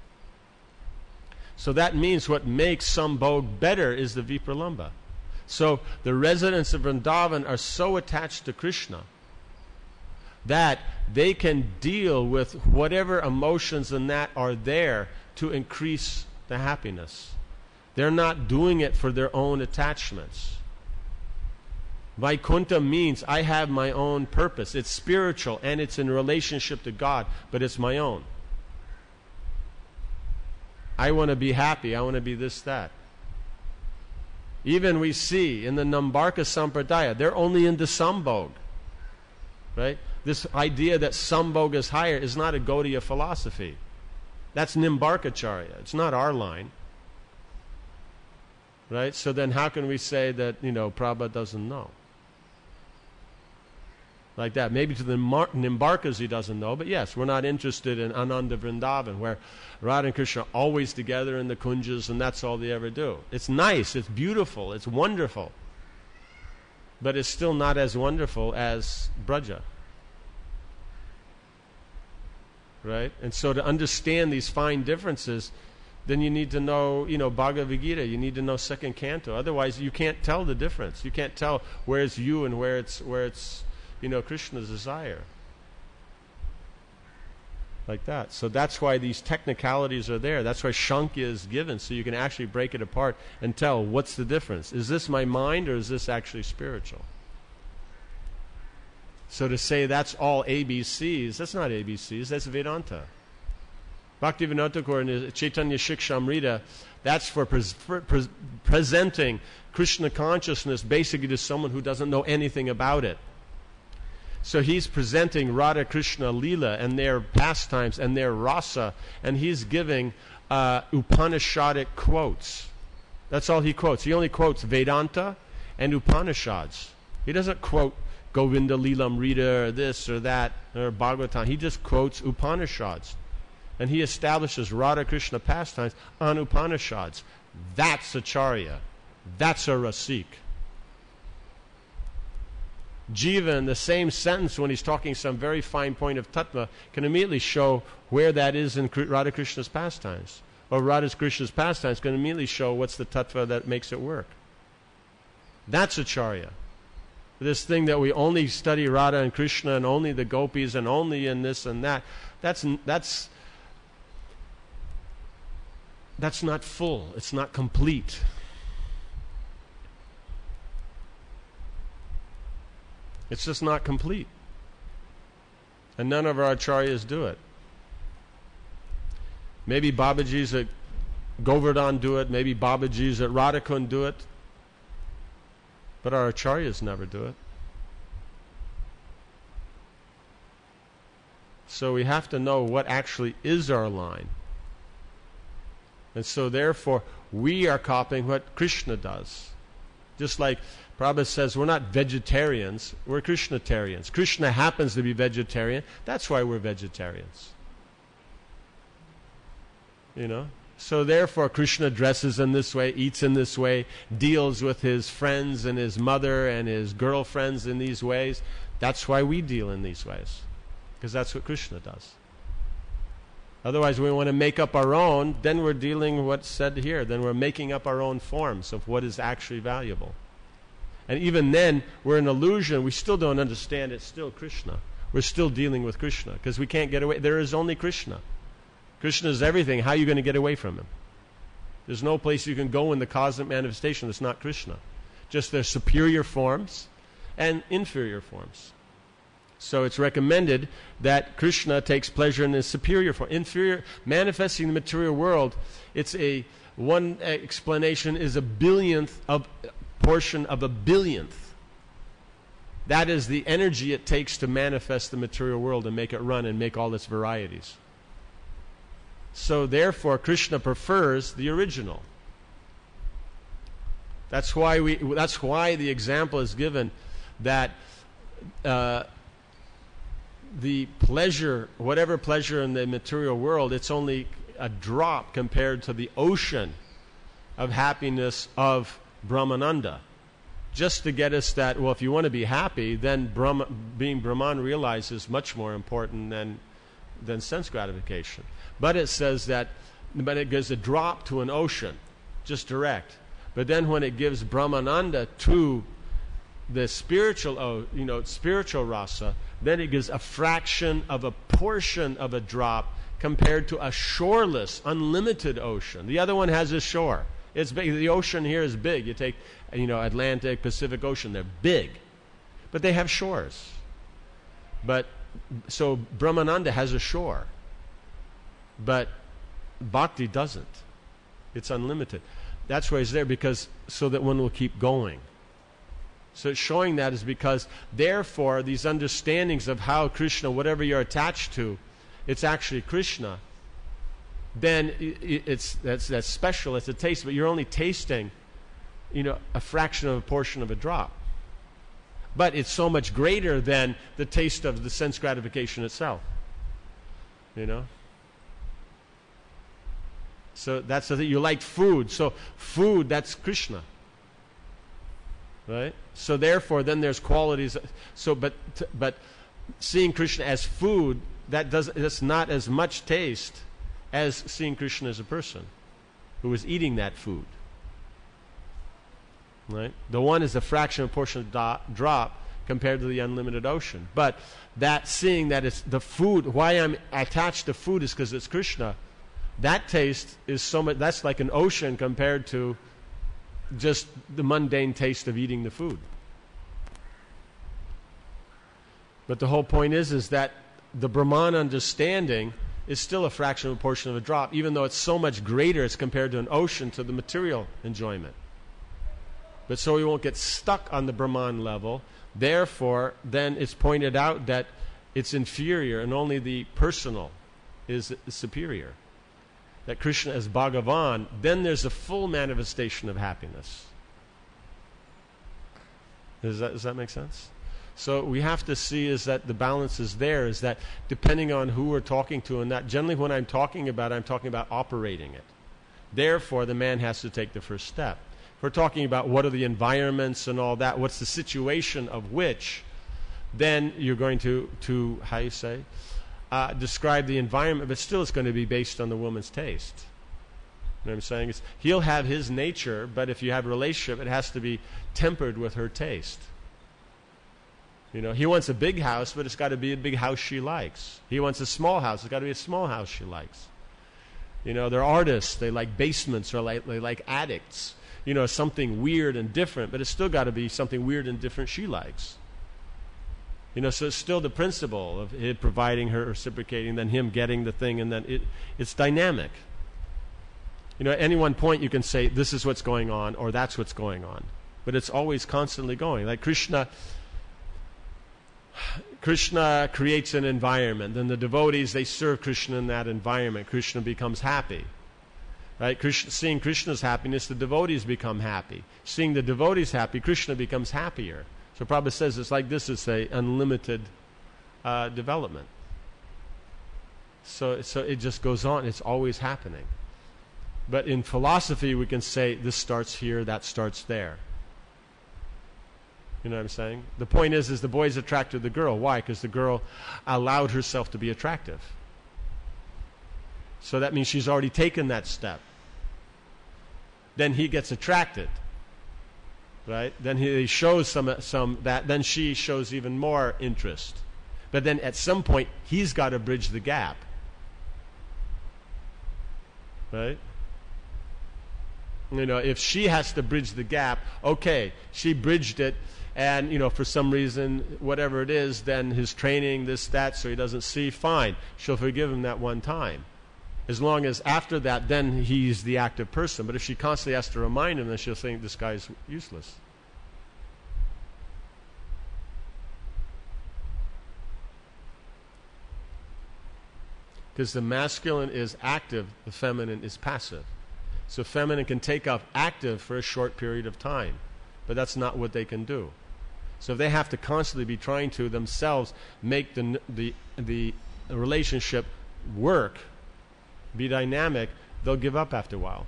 So that means what makes Sambhog better is the Vipralambha. So the residents of Vrindavan are so attached to Krishna that they can deal with whatever emotions and that are there to increase the happiness. They're not doing it for their own attachments. Vaikuntha means I have my own purpose. It's spiritual and it's in relationship to God, but it's my own. I want to be happy. I want to be this, that. Even we see in the Nambarka Sampradaya, they're only into Sambhog. Right? This idea that Sambhog is higher is not a Gaudiya philosophy. That's Nimbarkacharya. It's not our line. Right? So then how can we say that, Prabhupada doesn't know? Like that. Maybe to the Nimbarkas he doesn't know, but yes, we're not interested in Ananda Vrindavan, where Radha and Krishna are always together in the kunjas and that's all they ever do. It's nice, it's beautiful, it's wonderful. But it's still not as wonderful as Braja. Right? And so to understand these fine differences, then you need to know, Bhagavad Gita, you need to know second canto. Otherwise you can't tell the difference. You can't tell where it's you and where it's Krishna's desire. Like that. So that's why these technicalities are there. That's why Shankya is given, so you can actually break it apart and tell what's the difference. Is this my mind or is this actually spiritual? So to say that's all ABCs, that's not ABCs, that's Vedanta. Bhaktivedanta Thakur in his Chaitanya Shikshamrita, that's for presenting Krishna consciousness basically to someone who doesn't know anything about it. So he's presenting Radha Krishna Leela and their pastimes and their rasa, and he's giving Upanishadic quotes. That's all he quotes. He only quotes Vedanta and Upanishads. He doesn't quote Govinda Leelamrita or this or that or Bhagavatam. He just quotes Upanishads. And he establishes Radha Krishna pastimes on Upanishads. That's Acharya. That's a Rasik. Jiva, in the same sentence, when he's talking some very fine point of tattva, can immediately show where that is in Radha Krishna's pastimes. Or Radha Krishna's pastimes can immediately show what's the tattva that makes it work. That's Acharya. This thing that we only study Radha and Krishna and only the gopis and only in this and that, that's not full. It's not complete. It's just not complete. And none of our acharyas do it. Maybe Babaji's at Govardhan do it. Maybe Babaji's at Radhakund do it. But our acharyas never do it. So we have to know what actually is our line. And so therefore, we are copying what Krishna does. Just like Prabhupada says, we're not vegetarians, we're Krishnatarians. Krishna happens to be vegetarian, that's why we're vegetarians. So therefore, Krishna dresses in this way, eats in this way, deals with his friends and his mother and his girlfriends in these ways. That's why we deal in these ways. Because that's what Krishna does. Otherwise, we want to make up our own, then we're dealing what's said here. Then we're making up our own forms of what is actually valuable. And even then, we're an illusion. We still don't understand it's still Krishna. We're still dealing with Krishna because we can't get away. There is only Krishna. Krishna is everything. How are you going to get away from him? There's no place you can go in the cosmic manifestation that's not Krishna. Just there's superior forms and inferior forms. So it's recommended that Krishna takes pleasure in his superior form. Inferior, manifesting the material world, one explanation is a billionth of portion of a billionth. That is the energy it takes to manifest the material world and make it run and make all its varieties. So therefore, Krishna prefers the original. That's why the example is given that the pleasure, whatever pleasure in the material world, it's only a drop compared to the ocean of happiness of Brahmananda. Just to get us that, well, if you want to be happy, then being Brahman realized is much more important than sense gratification. But it says that, but it gives a drop to an ocean, just direct. But then when it gives Brahmananda to the spiritual, spiritual rasa, then it gives a fraction of a portion of a drop compared to a shoreless, unlimited ocean. The other one has a shore. It's big. The ocean here is big. You take, Atlantic, Pacific Ocean. They're big, but they have shores. But so Brahmananda has a shore, but Bhakti doesn't. It's unlimited. That's why it's there, because so that one will keep going. So it's showing that is because, therefore, these understandings of how Krishna, whatever you're attached to, it's actually Krishna. Then that's special. It's a taste, but you're only tasting, a fraction of a portion of a drop. But it's so much greater than the taste of the sense gratification itself. You know? So that's the thing. You like food. So food, that's Krishna. Right? So therefore, then there's qualities. So, but seeing Krishna as food, that's not as much taste as seeing Krishna as a person who is eating that food. Right? The one is a fraction of a portion of drop compared to the unlimited ocean. But that seeing that it's the food, why I'm attached to food is because it's Krishna. That taste is so much, that's like an ocean compared to just the mundane taste of eating the food. But the whole point is that the Brahman understanding is still a fraction of a portion of a drop, even though it's so much greater as compared to an ocean to the material enjoyment. But so we won't get stuck on the Brahman level. Therefore, then it's pointed out that it's inferior and only the personal is superior. That Krishna is Bhagavan, then there's a full manifestation of happiness. Does that make sense? So we have to see is that the balance is there, is that depending on who we're talking to, and that generally when I'm talking about operating it. Therefore, the man has to take the first step. If we're talking about what are the environments and all that, what's the situation of which, then you're going to how you say, describe the environment, but still it's going to be based on the woman's taste. You know what I'm saying? He'll have his nature, but if you have a relationship, it has to be tempered with her taste. You know, he wants a big house, but it's got to be a big house she likes. He wants a small house, it's got to be a small house she likes. You know, they're artists, they like basements, or they like attics. You know, something weird and different, but it's still got to be something weird and different she likes. You know, so it's still the principle of it providing her, reciprocating, then him getting the thing, and then it's dynamic. You know, at any one point you can say, this is what's going on, or that's what's going on. But it's always constantly going. Like Krishna creates an environment, then the devotees, they serve Krishna in that environment. Krishna becomes happy. Right? Seeing Krishna's happiness, the devotees become happy. Seeing the devotees happy, Krishna becomes happier. So Prabhupada says it's like this, it's a unlimited development. So it just goes on, it's always happening. But in philosophy we can say this starts here, that starts there. You know what I'm saying? The point is the boy's attracted to the girl. Why? Because the girl allowed herself to be attractive. So that means she's already taken that step. Then he gets attracted. Right? Then he shows some that. Then she shows even more interest. But then at some point, he's got to bridge the gap. Right? You know, if she has to bridge the gap, okay, she bridged it, and, you know, for some reason, whatever it is, then his training, this, that, so he doesn't see, fine. She'll forgive him that one time. As long as after that, then he's the active person. But if she constantly has to remind him, then she'll think this guy's useless. Because the masculine is active, the feminine is passive. So feminine can take up active for a short period of time, but that's not what they can do. So if they have to constantly be trying to themselves make the relationship work, be dynamic, they'll give up after a while.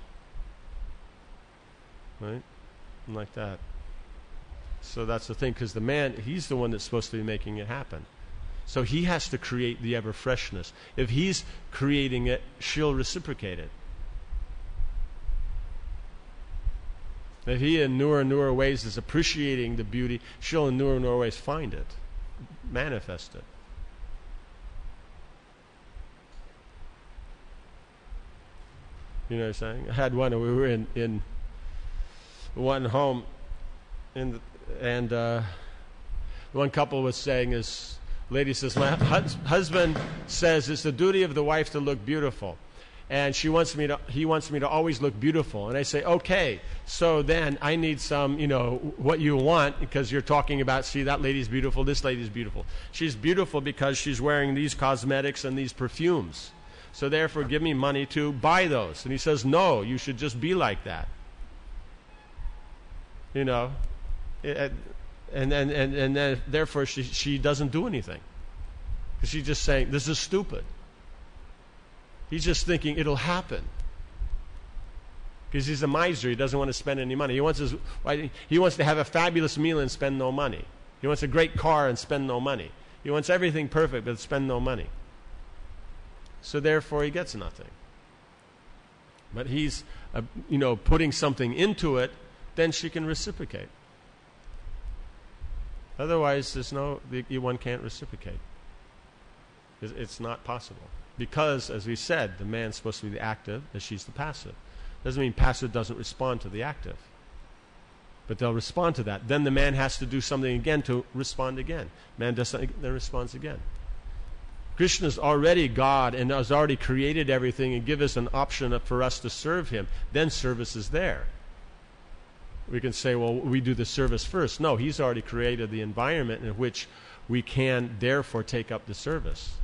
Right? Like that. So that's the thing, because the man, he's the one that's supposed to be making it happen. So he has to create the ever freshness. If he's creating it, she'll reciprocate it. If he in newer and newer ways is appreciating the beauty, she'll in newer and newer ways find it, manifest it. You know what I'm saying? I had one, we were in one home, and one couple was saying, this lady says, my husband says it's the duty of the wife to look beautiful. And he wants me to always look beautiful. And I say, okay, so then I need some, you know, what you want, because you're talking about, see, that lady's beautiful, this lady's beautiful. She's beautiful because she's wearing these cosmetics and these perfumes. So therefore, give me money to buy those. And he says, no, you should just be like that. You know, And then therefore she doesn't do anything. Because she's just saying, this is stupid. He's just thinking it'll happen. Because he's a miser. He doesn't want to spend any money. He wants to have a fabulous meal and spend no money. He wants a great car and spend no money. He wants everything perfect but spend no money. So therefore he gets nothing. But he's putting something into it, then she can reciprocate. Otherwise one can't reciprocate. It's not possible. Because, as we said, the man's supposed to be the active and she's the passive. Doesn't mean passive doesn't respond to the active. But they'll respond to that. Then the man has to do something again to respond again. Man does something, then responds again. Krishna is already God and has already created everything and give us an option for us to serve him. Then service is there. We can say, well, we do the service first. No, he's already created the environment in which we can therefore take up the service.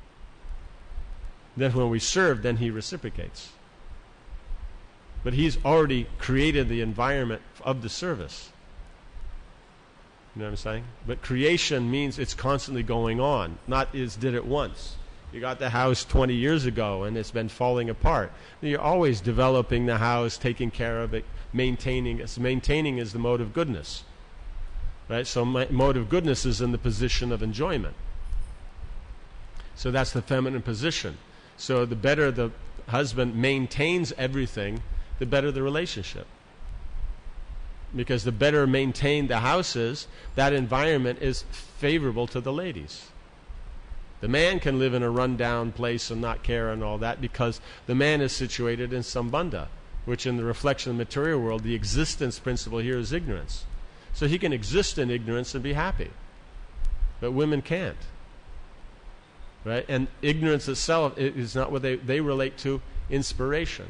Then when we serve, then he reciprocates. But he's already created the environment of the service. You know what I'm saying? But creation means it's constantly going on, not did it once. You got the house 20 years ago and it's been falling apart. You're always developing the house, taking care of it, maintaining it. Maintaining is the mode of goodness. Right? So mode of goodness is in the position of enjoyment. So that's the feminine position. So the better the husband maintains everything, the better the relationship. Because the better maintained the house is, that environment is favorable to the ladies. The man can live in a rundown place and not care and all that because the man is situated in sambandha, which in the reflection of the material world, the existence principle here is ignorance. So he can exist in ignorance and be happy. But women can't. Right? And ignorance itself is not what they relate to inspiration.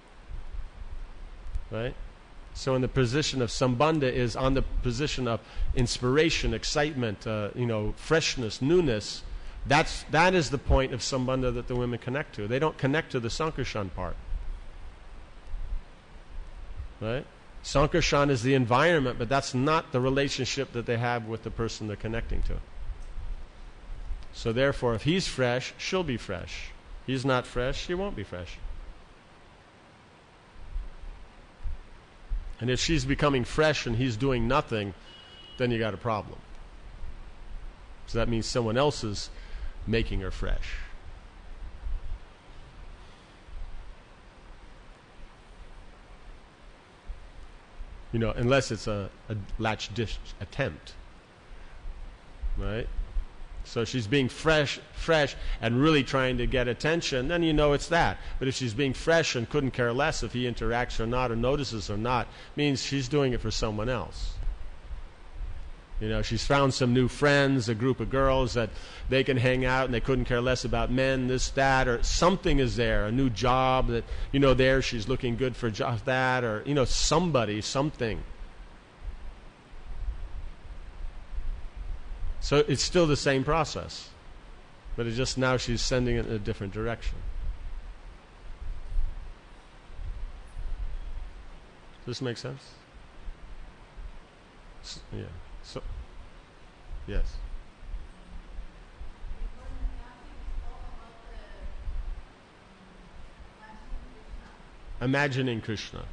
Right? So in the position of sambandha is on the position of inspiration, excitement, freshness, newness. That is the point of sambandha that the women connect to. They don't connect to the sankarshan part. Right? Sankarshan is the environment, but that's not the relationship that they have with the person they're connecting to. So therefore, if he's fresh, she'll be fresh. He's not fresh, she won't be fresh. And if she's becoming fresh and he's doing nothing, then you got a problem. So that means someone else is making her fresh. Unless it's a latch dish attempt. Right? So she's being fresh and really trying to get attention, then it's that. But if she's being fresh and couldn't care less if he interacts or not or notices or not, means she's doing it for someone else. She's found some new friends, a group of girls that they can hang out and they couldn't care less about men, this, that, or something is there, a new job that, there she's looking good for that, or, somebody, something. So it's still the same process, but it's just now she's sending it in a different direction. Does this make sense? Yeah. So, yes. Imagining Krishna.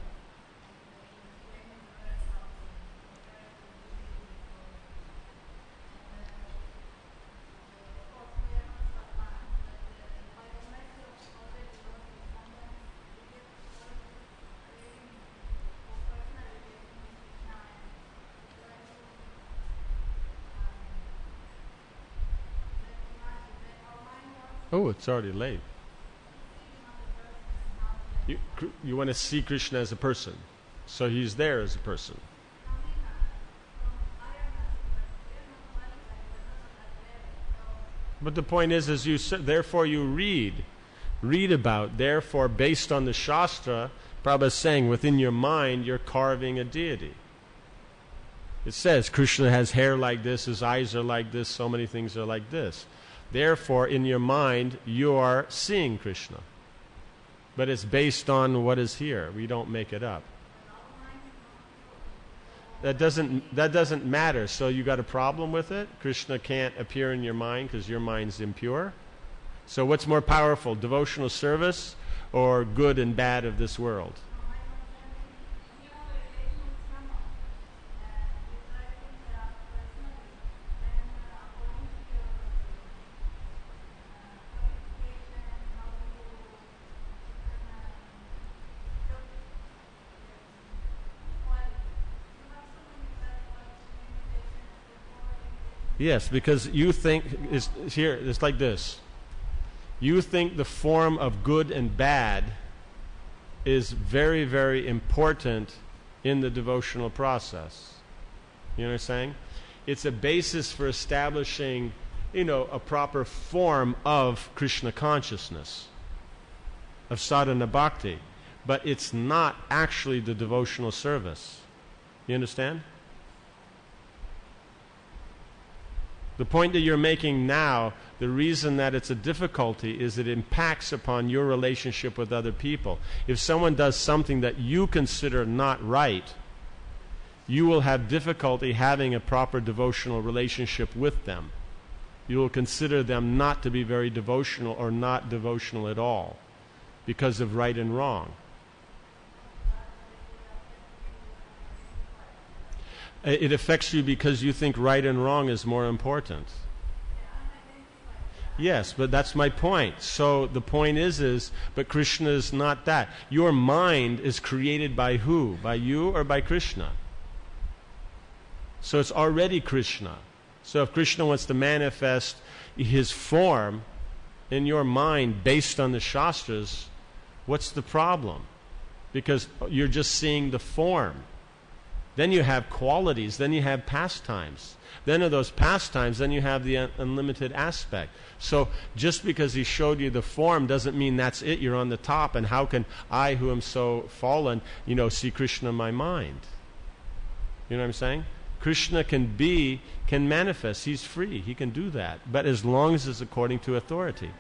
Oh, it's already late. You want to see Krishna as a person. So he's there as a person. But the point is you said, therefore you read about, therefore based on the Shastra, Prabhupada is saying within your mind you're carving a deity. It says Krishna has hair like this, his eyes are like this, so many things are like this. Therefore, in your mind, you are seeing Krishna. But it's based on what is here. We don't make it up. That doesn't matter. So you got a problem with it? Krishna can't appear in your mind because your mind's impure? So what's more powerful, devotional service or good and bad of this world? Yes, because you think, it's like this. You think the form of good and bad is very, very important in the devotional process. You know what I'm saying? It's a basis for establishing, a proper form of Krishna consciousness, of sadhana bhakti. But it's not actually the devotional service. You understand? The point that you're making now, the reason that it's a difficulty is it impacts upon your relationship with other people. If someone does something that you consider not right, you will have difficulty having a proper devotional relationship with them. You will consider them not to be very devotional or not devotional at all because of right and wrong. It affects you because you think right and wrong is more important. Yes, but that's my point. So the point is, but Krishna is not that. Your mind is created by who? By you or by Krishna? So it's already Krishna. So if Krishna wants to manifest his form in your mind based on the Shastras, what's the problem? Because you're just seeing the form. Then you have qualities, then you have pastimes. Then of those pastimes, then you have the unlimited aspect. So just because he showed you the form doesn't mean that's it, you're on the top, and how can I, who am so fallen, see Krishna in my mind? You know what I'm saying? Krishna can manifest, he's free, he can do that, but as long as it's according to authority.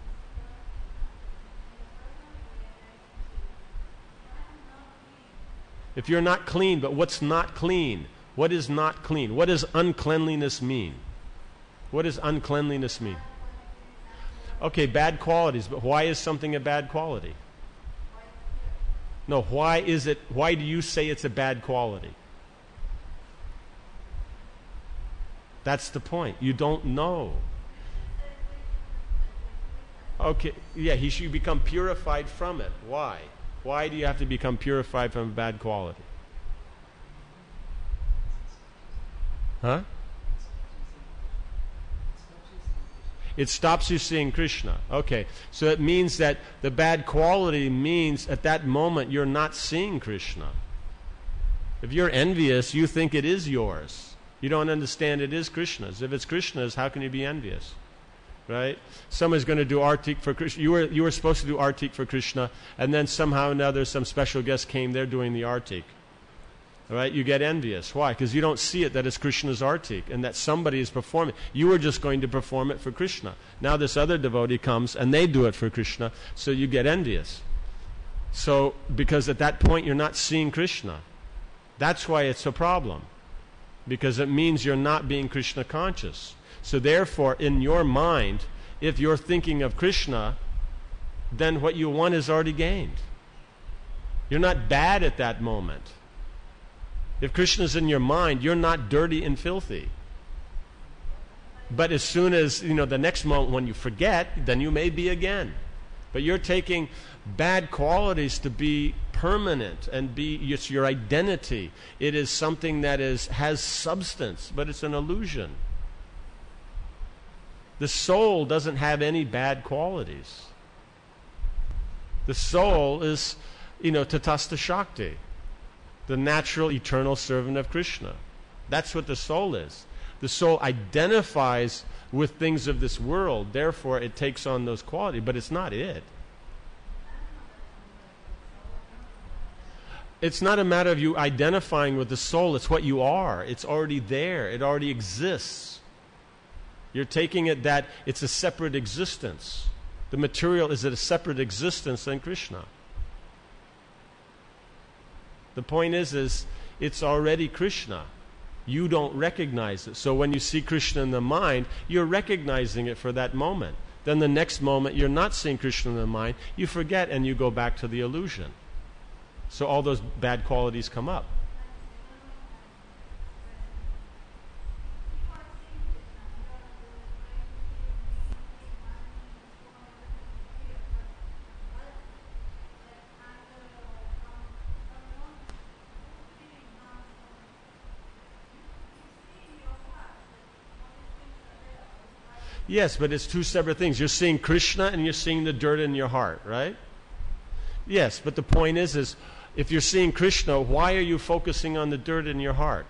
If you're not clean, but what's not clean? What is not clean? What does uncleanliness mean? What does uncleanliness mean? Okay, bad qualities, but why is something a bad quality? No, why do you say it's a bad quality? That's the point. You don't know. Okay, yeah, he should become purified from it. Why? Why do you have to become purified from bad quality? Huh? It stops you seeing Krishna. Okay, so it means that the bad quality means at that moment you're not seeing Krishna. If you're envious, you think it is yours. You don't understand it is Krishna's. If it's Krishna's, how can you be envious? Right? Someone's going to do Artik for Krishna. You were supposed to do Artik for Krishna, and then somehow or another some special guest came, they're doing the Artik. All right? You get envious. Why? Because you don't see it that it's Krishna's Artik and that somebody is performing. You were just going to perform it for Krishna. Now this other devotee comes and they do it for Krishna, so you get envious. So, because at that point you're not seeing Krishna. That's why it's a problem. Because it means you're not being Krishna conscious. So therefore, in your mind, if you're thinking of Krishna, then what you want is already gained. You're not bad at that moment. If Krishna's in your mind, you're not dirty and filthy. But as soon as, the next moment when you forget, then you may be again. But you're taking bad qualities to be permanent and it's your identity. It is something that has substance, but it's an illusion. The soul doesn't have any bad qualities. The soul is, Tatastha Shakti, the natural, eternal servant of Krishna. That's what the soul is. The soul identifies with things of this world, therefore it takes on those qualities, but it's not it. It's not a matter of you identifying with the soul, it's what you are. It's already there, it already exists. You're taking it that it's a separate existence. The material is a separate existence than Krishna. The point is it's already Krishna. You don't recognize it. So when you see Krishna in the mind, you're recognizing it for that moment. Then the next moment, you're not seeing Krishna in the mind. You forget and you go back to the illusion. So all those bad qualities come up. Yes, but it's two separate things. You're seeing Krishna and you're seeing the dirt in your heart, right? Yes, but the point is if you're seeing Krishna, why are you focusing on the dirt in your heart?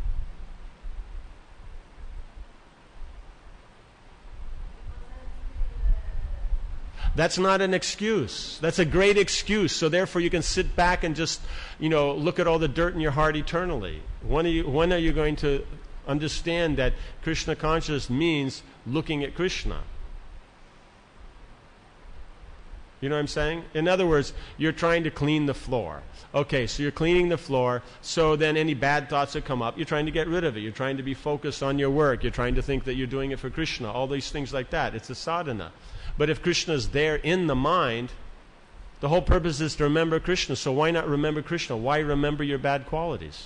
That's not an excuse. That's a great excuse. So therefore you can sit back and just, look at all the dirt in your heart eternally. When are you going to understand that Krishna consciousness means looking at Krishna? You know what I'm saying? In other words, you're trying to clean the floor. Okay, so you're cleaning the floor, so then any bad thoughts that come up, you're trying to get rid of it. You're trying to be focused on your work. You're trying to think that you're doing it for Krishna. All these things like that. It's a sadhana. But if Krishna is there in the mind, the whole purpose is to remember Krishna. So why not remember Krishna? Why remember your bad qualities?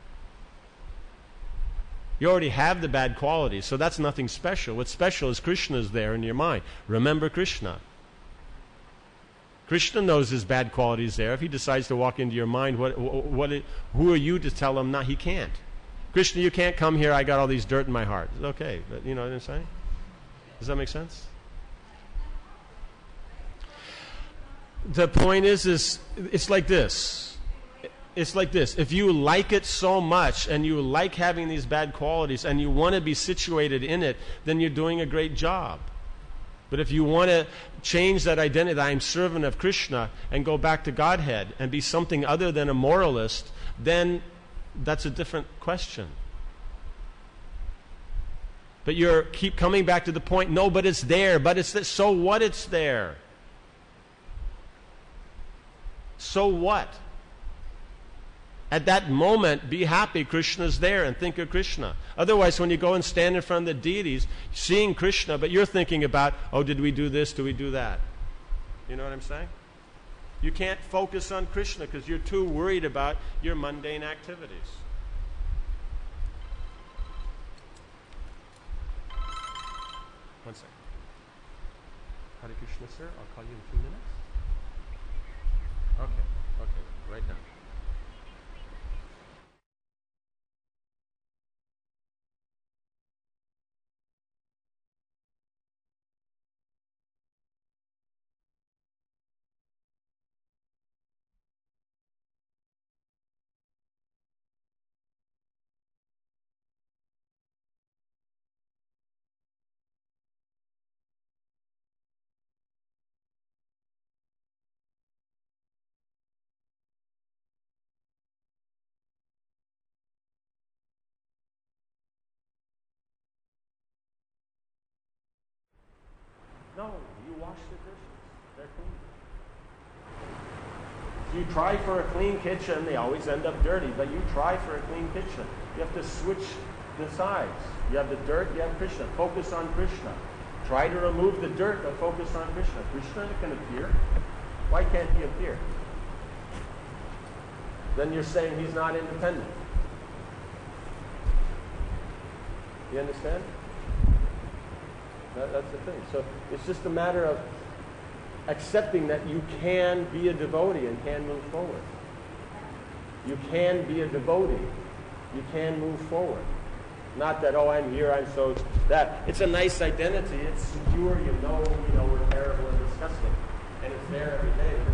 You already have the bad qualities, so that's nothing special. What's special is Krishna is there in your mind. Remember Krishna. Krishna knows his bad qualities there. If he decides to walk into your mind, who are you to tell him not? He can't. Krishna, you can't come here. I got all these dirt in my heart. It's okay, but you know what I'm saying? Does that make sense? The point is it's like this. It's like this. If you like it so much and you like having these bad qualities and you want to be situated in it, then you're doing a great job. But if you want to change that identity, that I'm servant of Krishna, and go back to Godhead and be something other than a moralist, then that's a different question. But you keep coming back to the point, no, but it's there, but it's there. So what it's there? So what? At that moment, be happy Krishna's there and think of Krishna. Otherwise, when you go and stand in front of the deities, seeing Krishna, but you're thinking about, oh, did we do this? Do we do that? You know what I'm saying? You can't focus on Krishna because you're too worried about your mundane activities. One second. Hare Krishna, sir. I'll call you in a few minutes. Okay, right now. No, you wash the dishes. They're clean. You try for a clean kitchen, they always end up dirty, but you try for a clean kitchen. You have to switch the sides. You have the dirt, you have Krishna. Focus on Krishna. Try to remove the dirt, but focus on Krishna. Krishna can appear. Why can't he appear? Then you're saying he's not independent. You understand? That's the thing. So it's just a matter of accepting that you can be a devotee and can move forward. You can be a devotee. You can move forward. Not that, oh, I'm here, I'm so that. It's a nice identity. It's secure. You know we're terrible and disgusting. And it's there every day.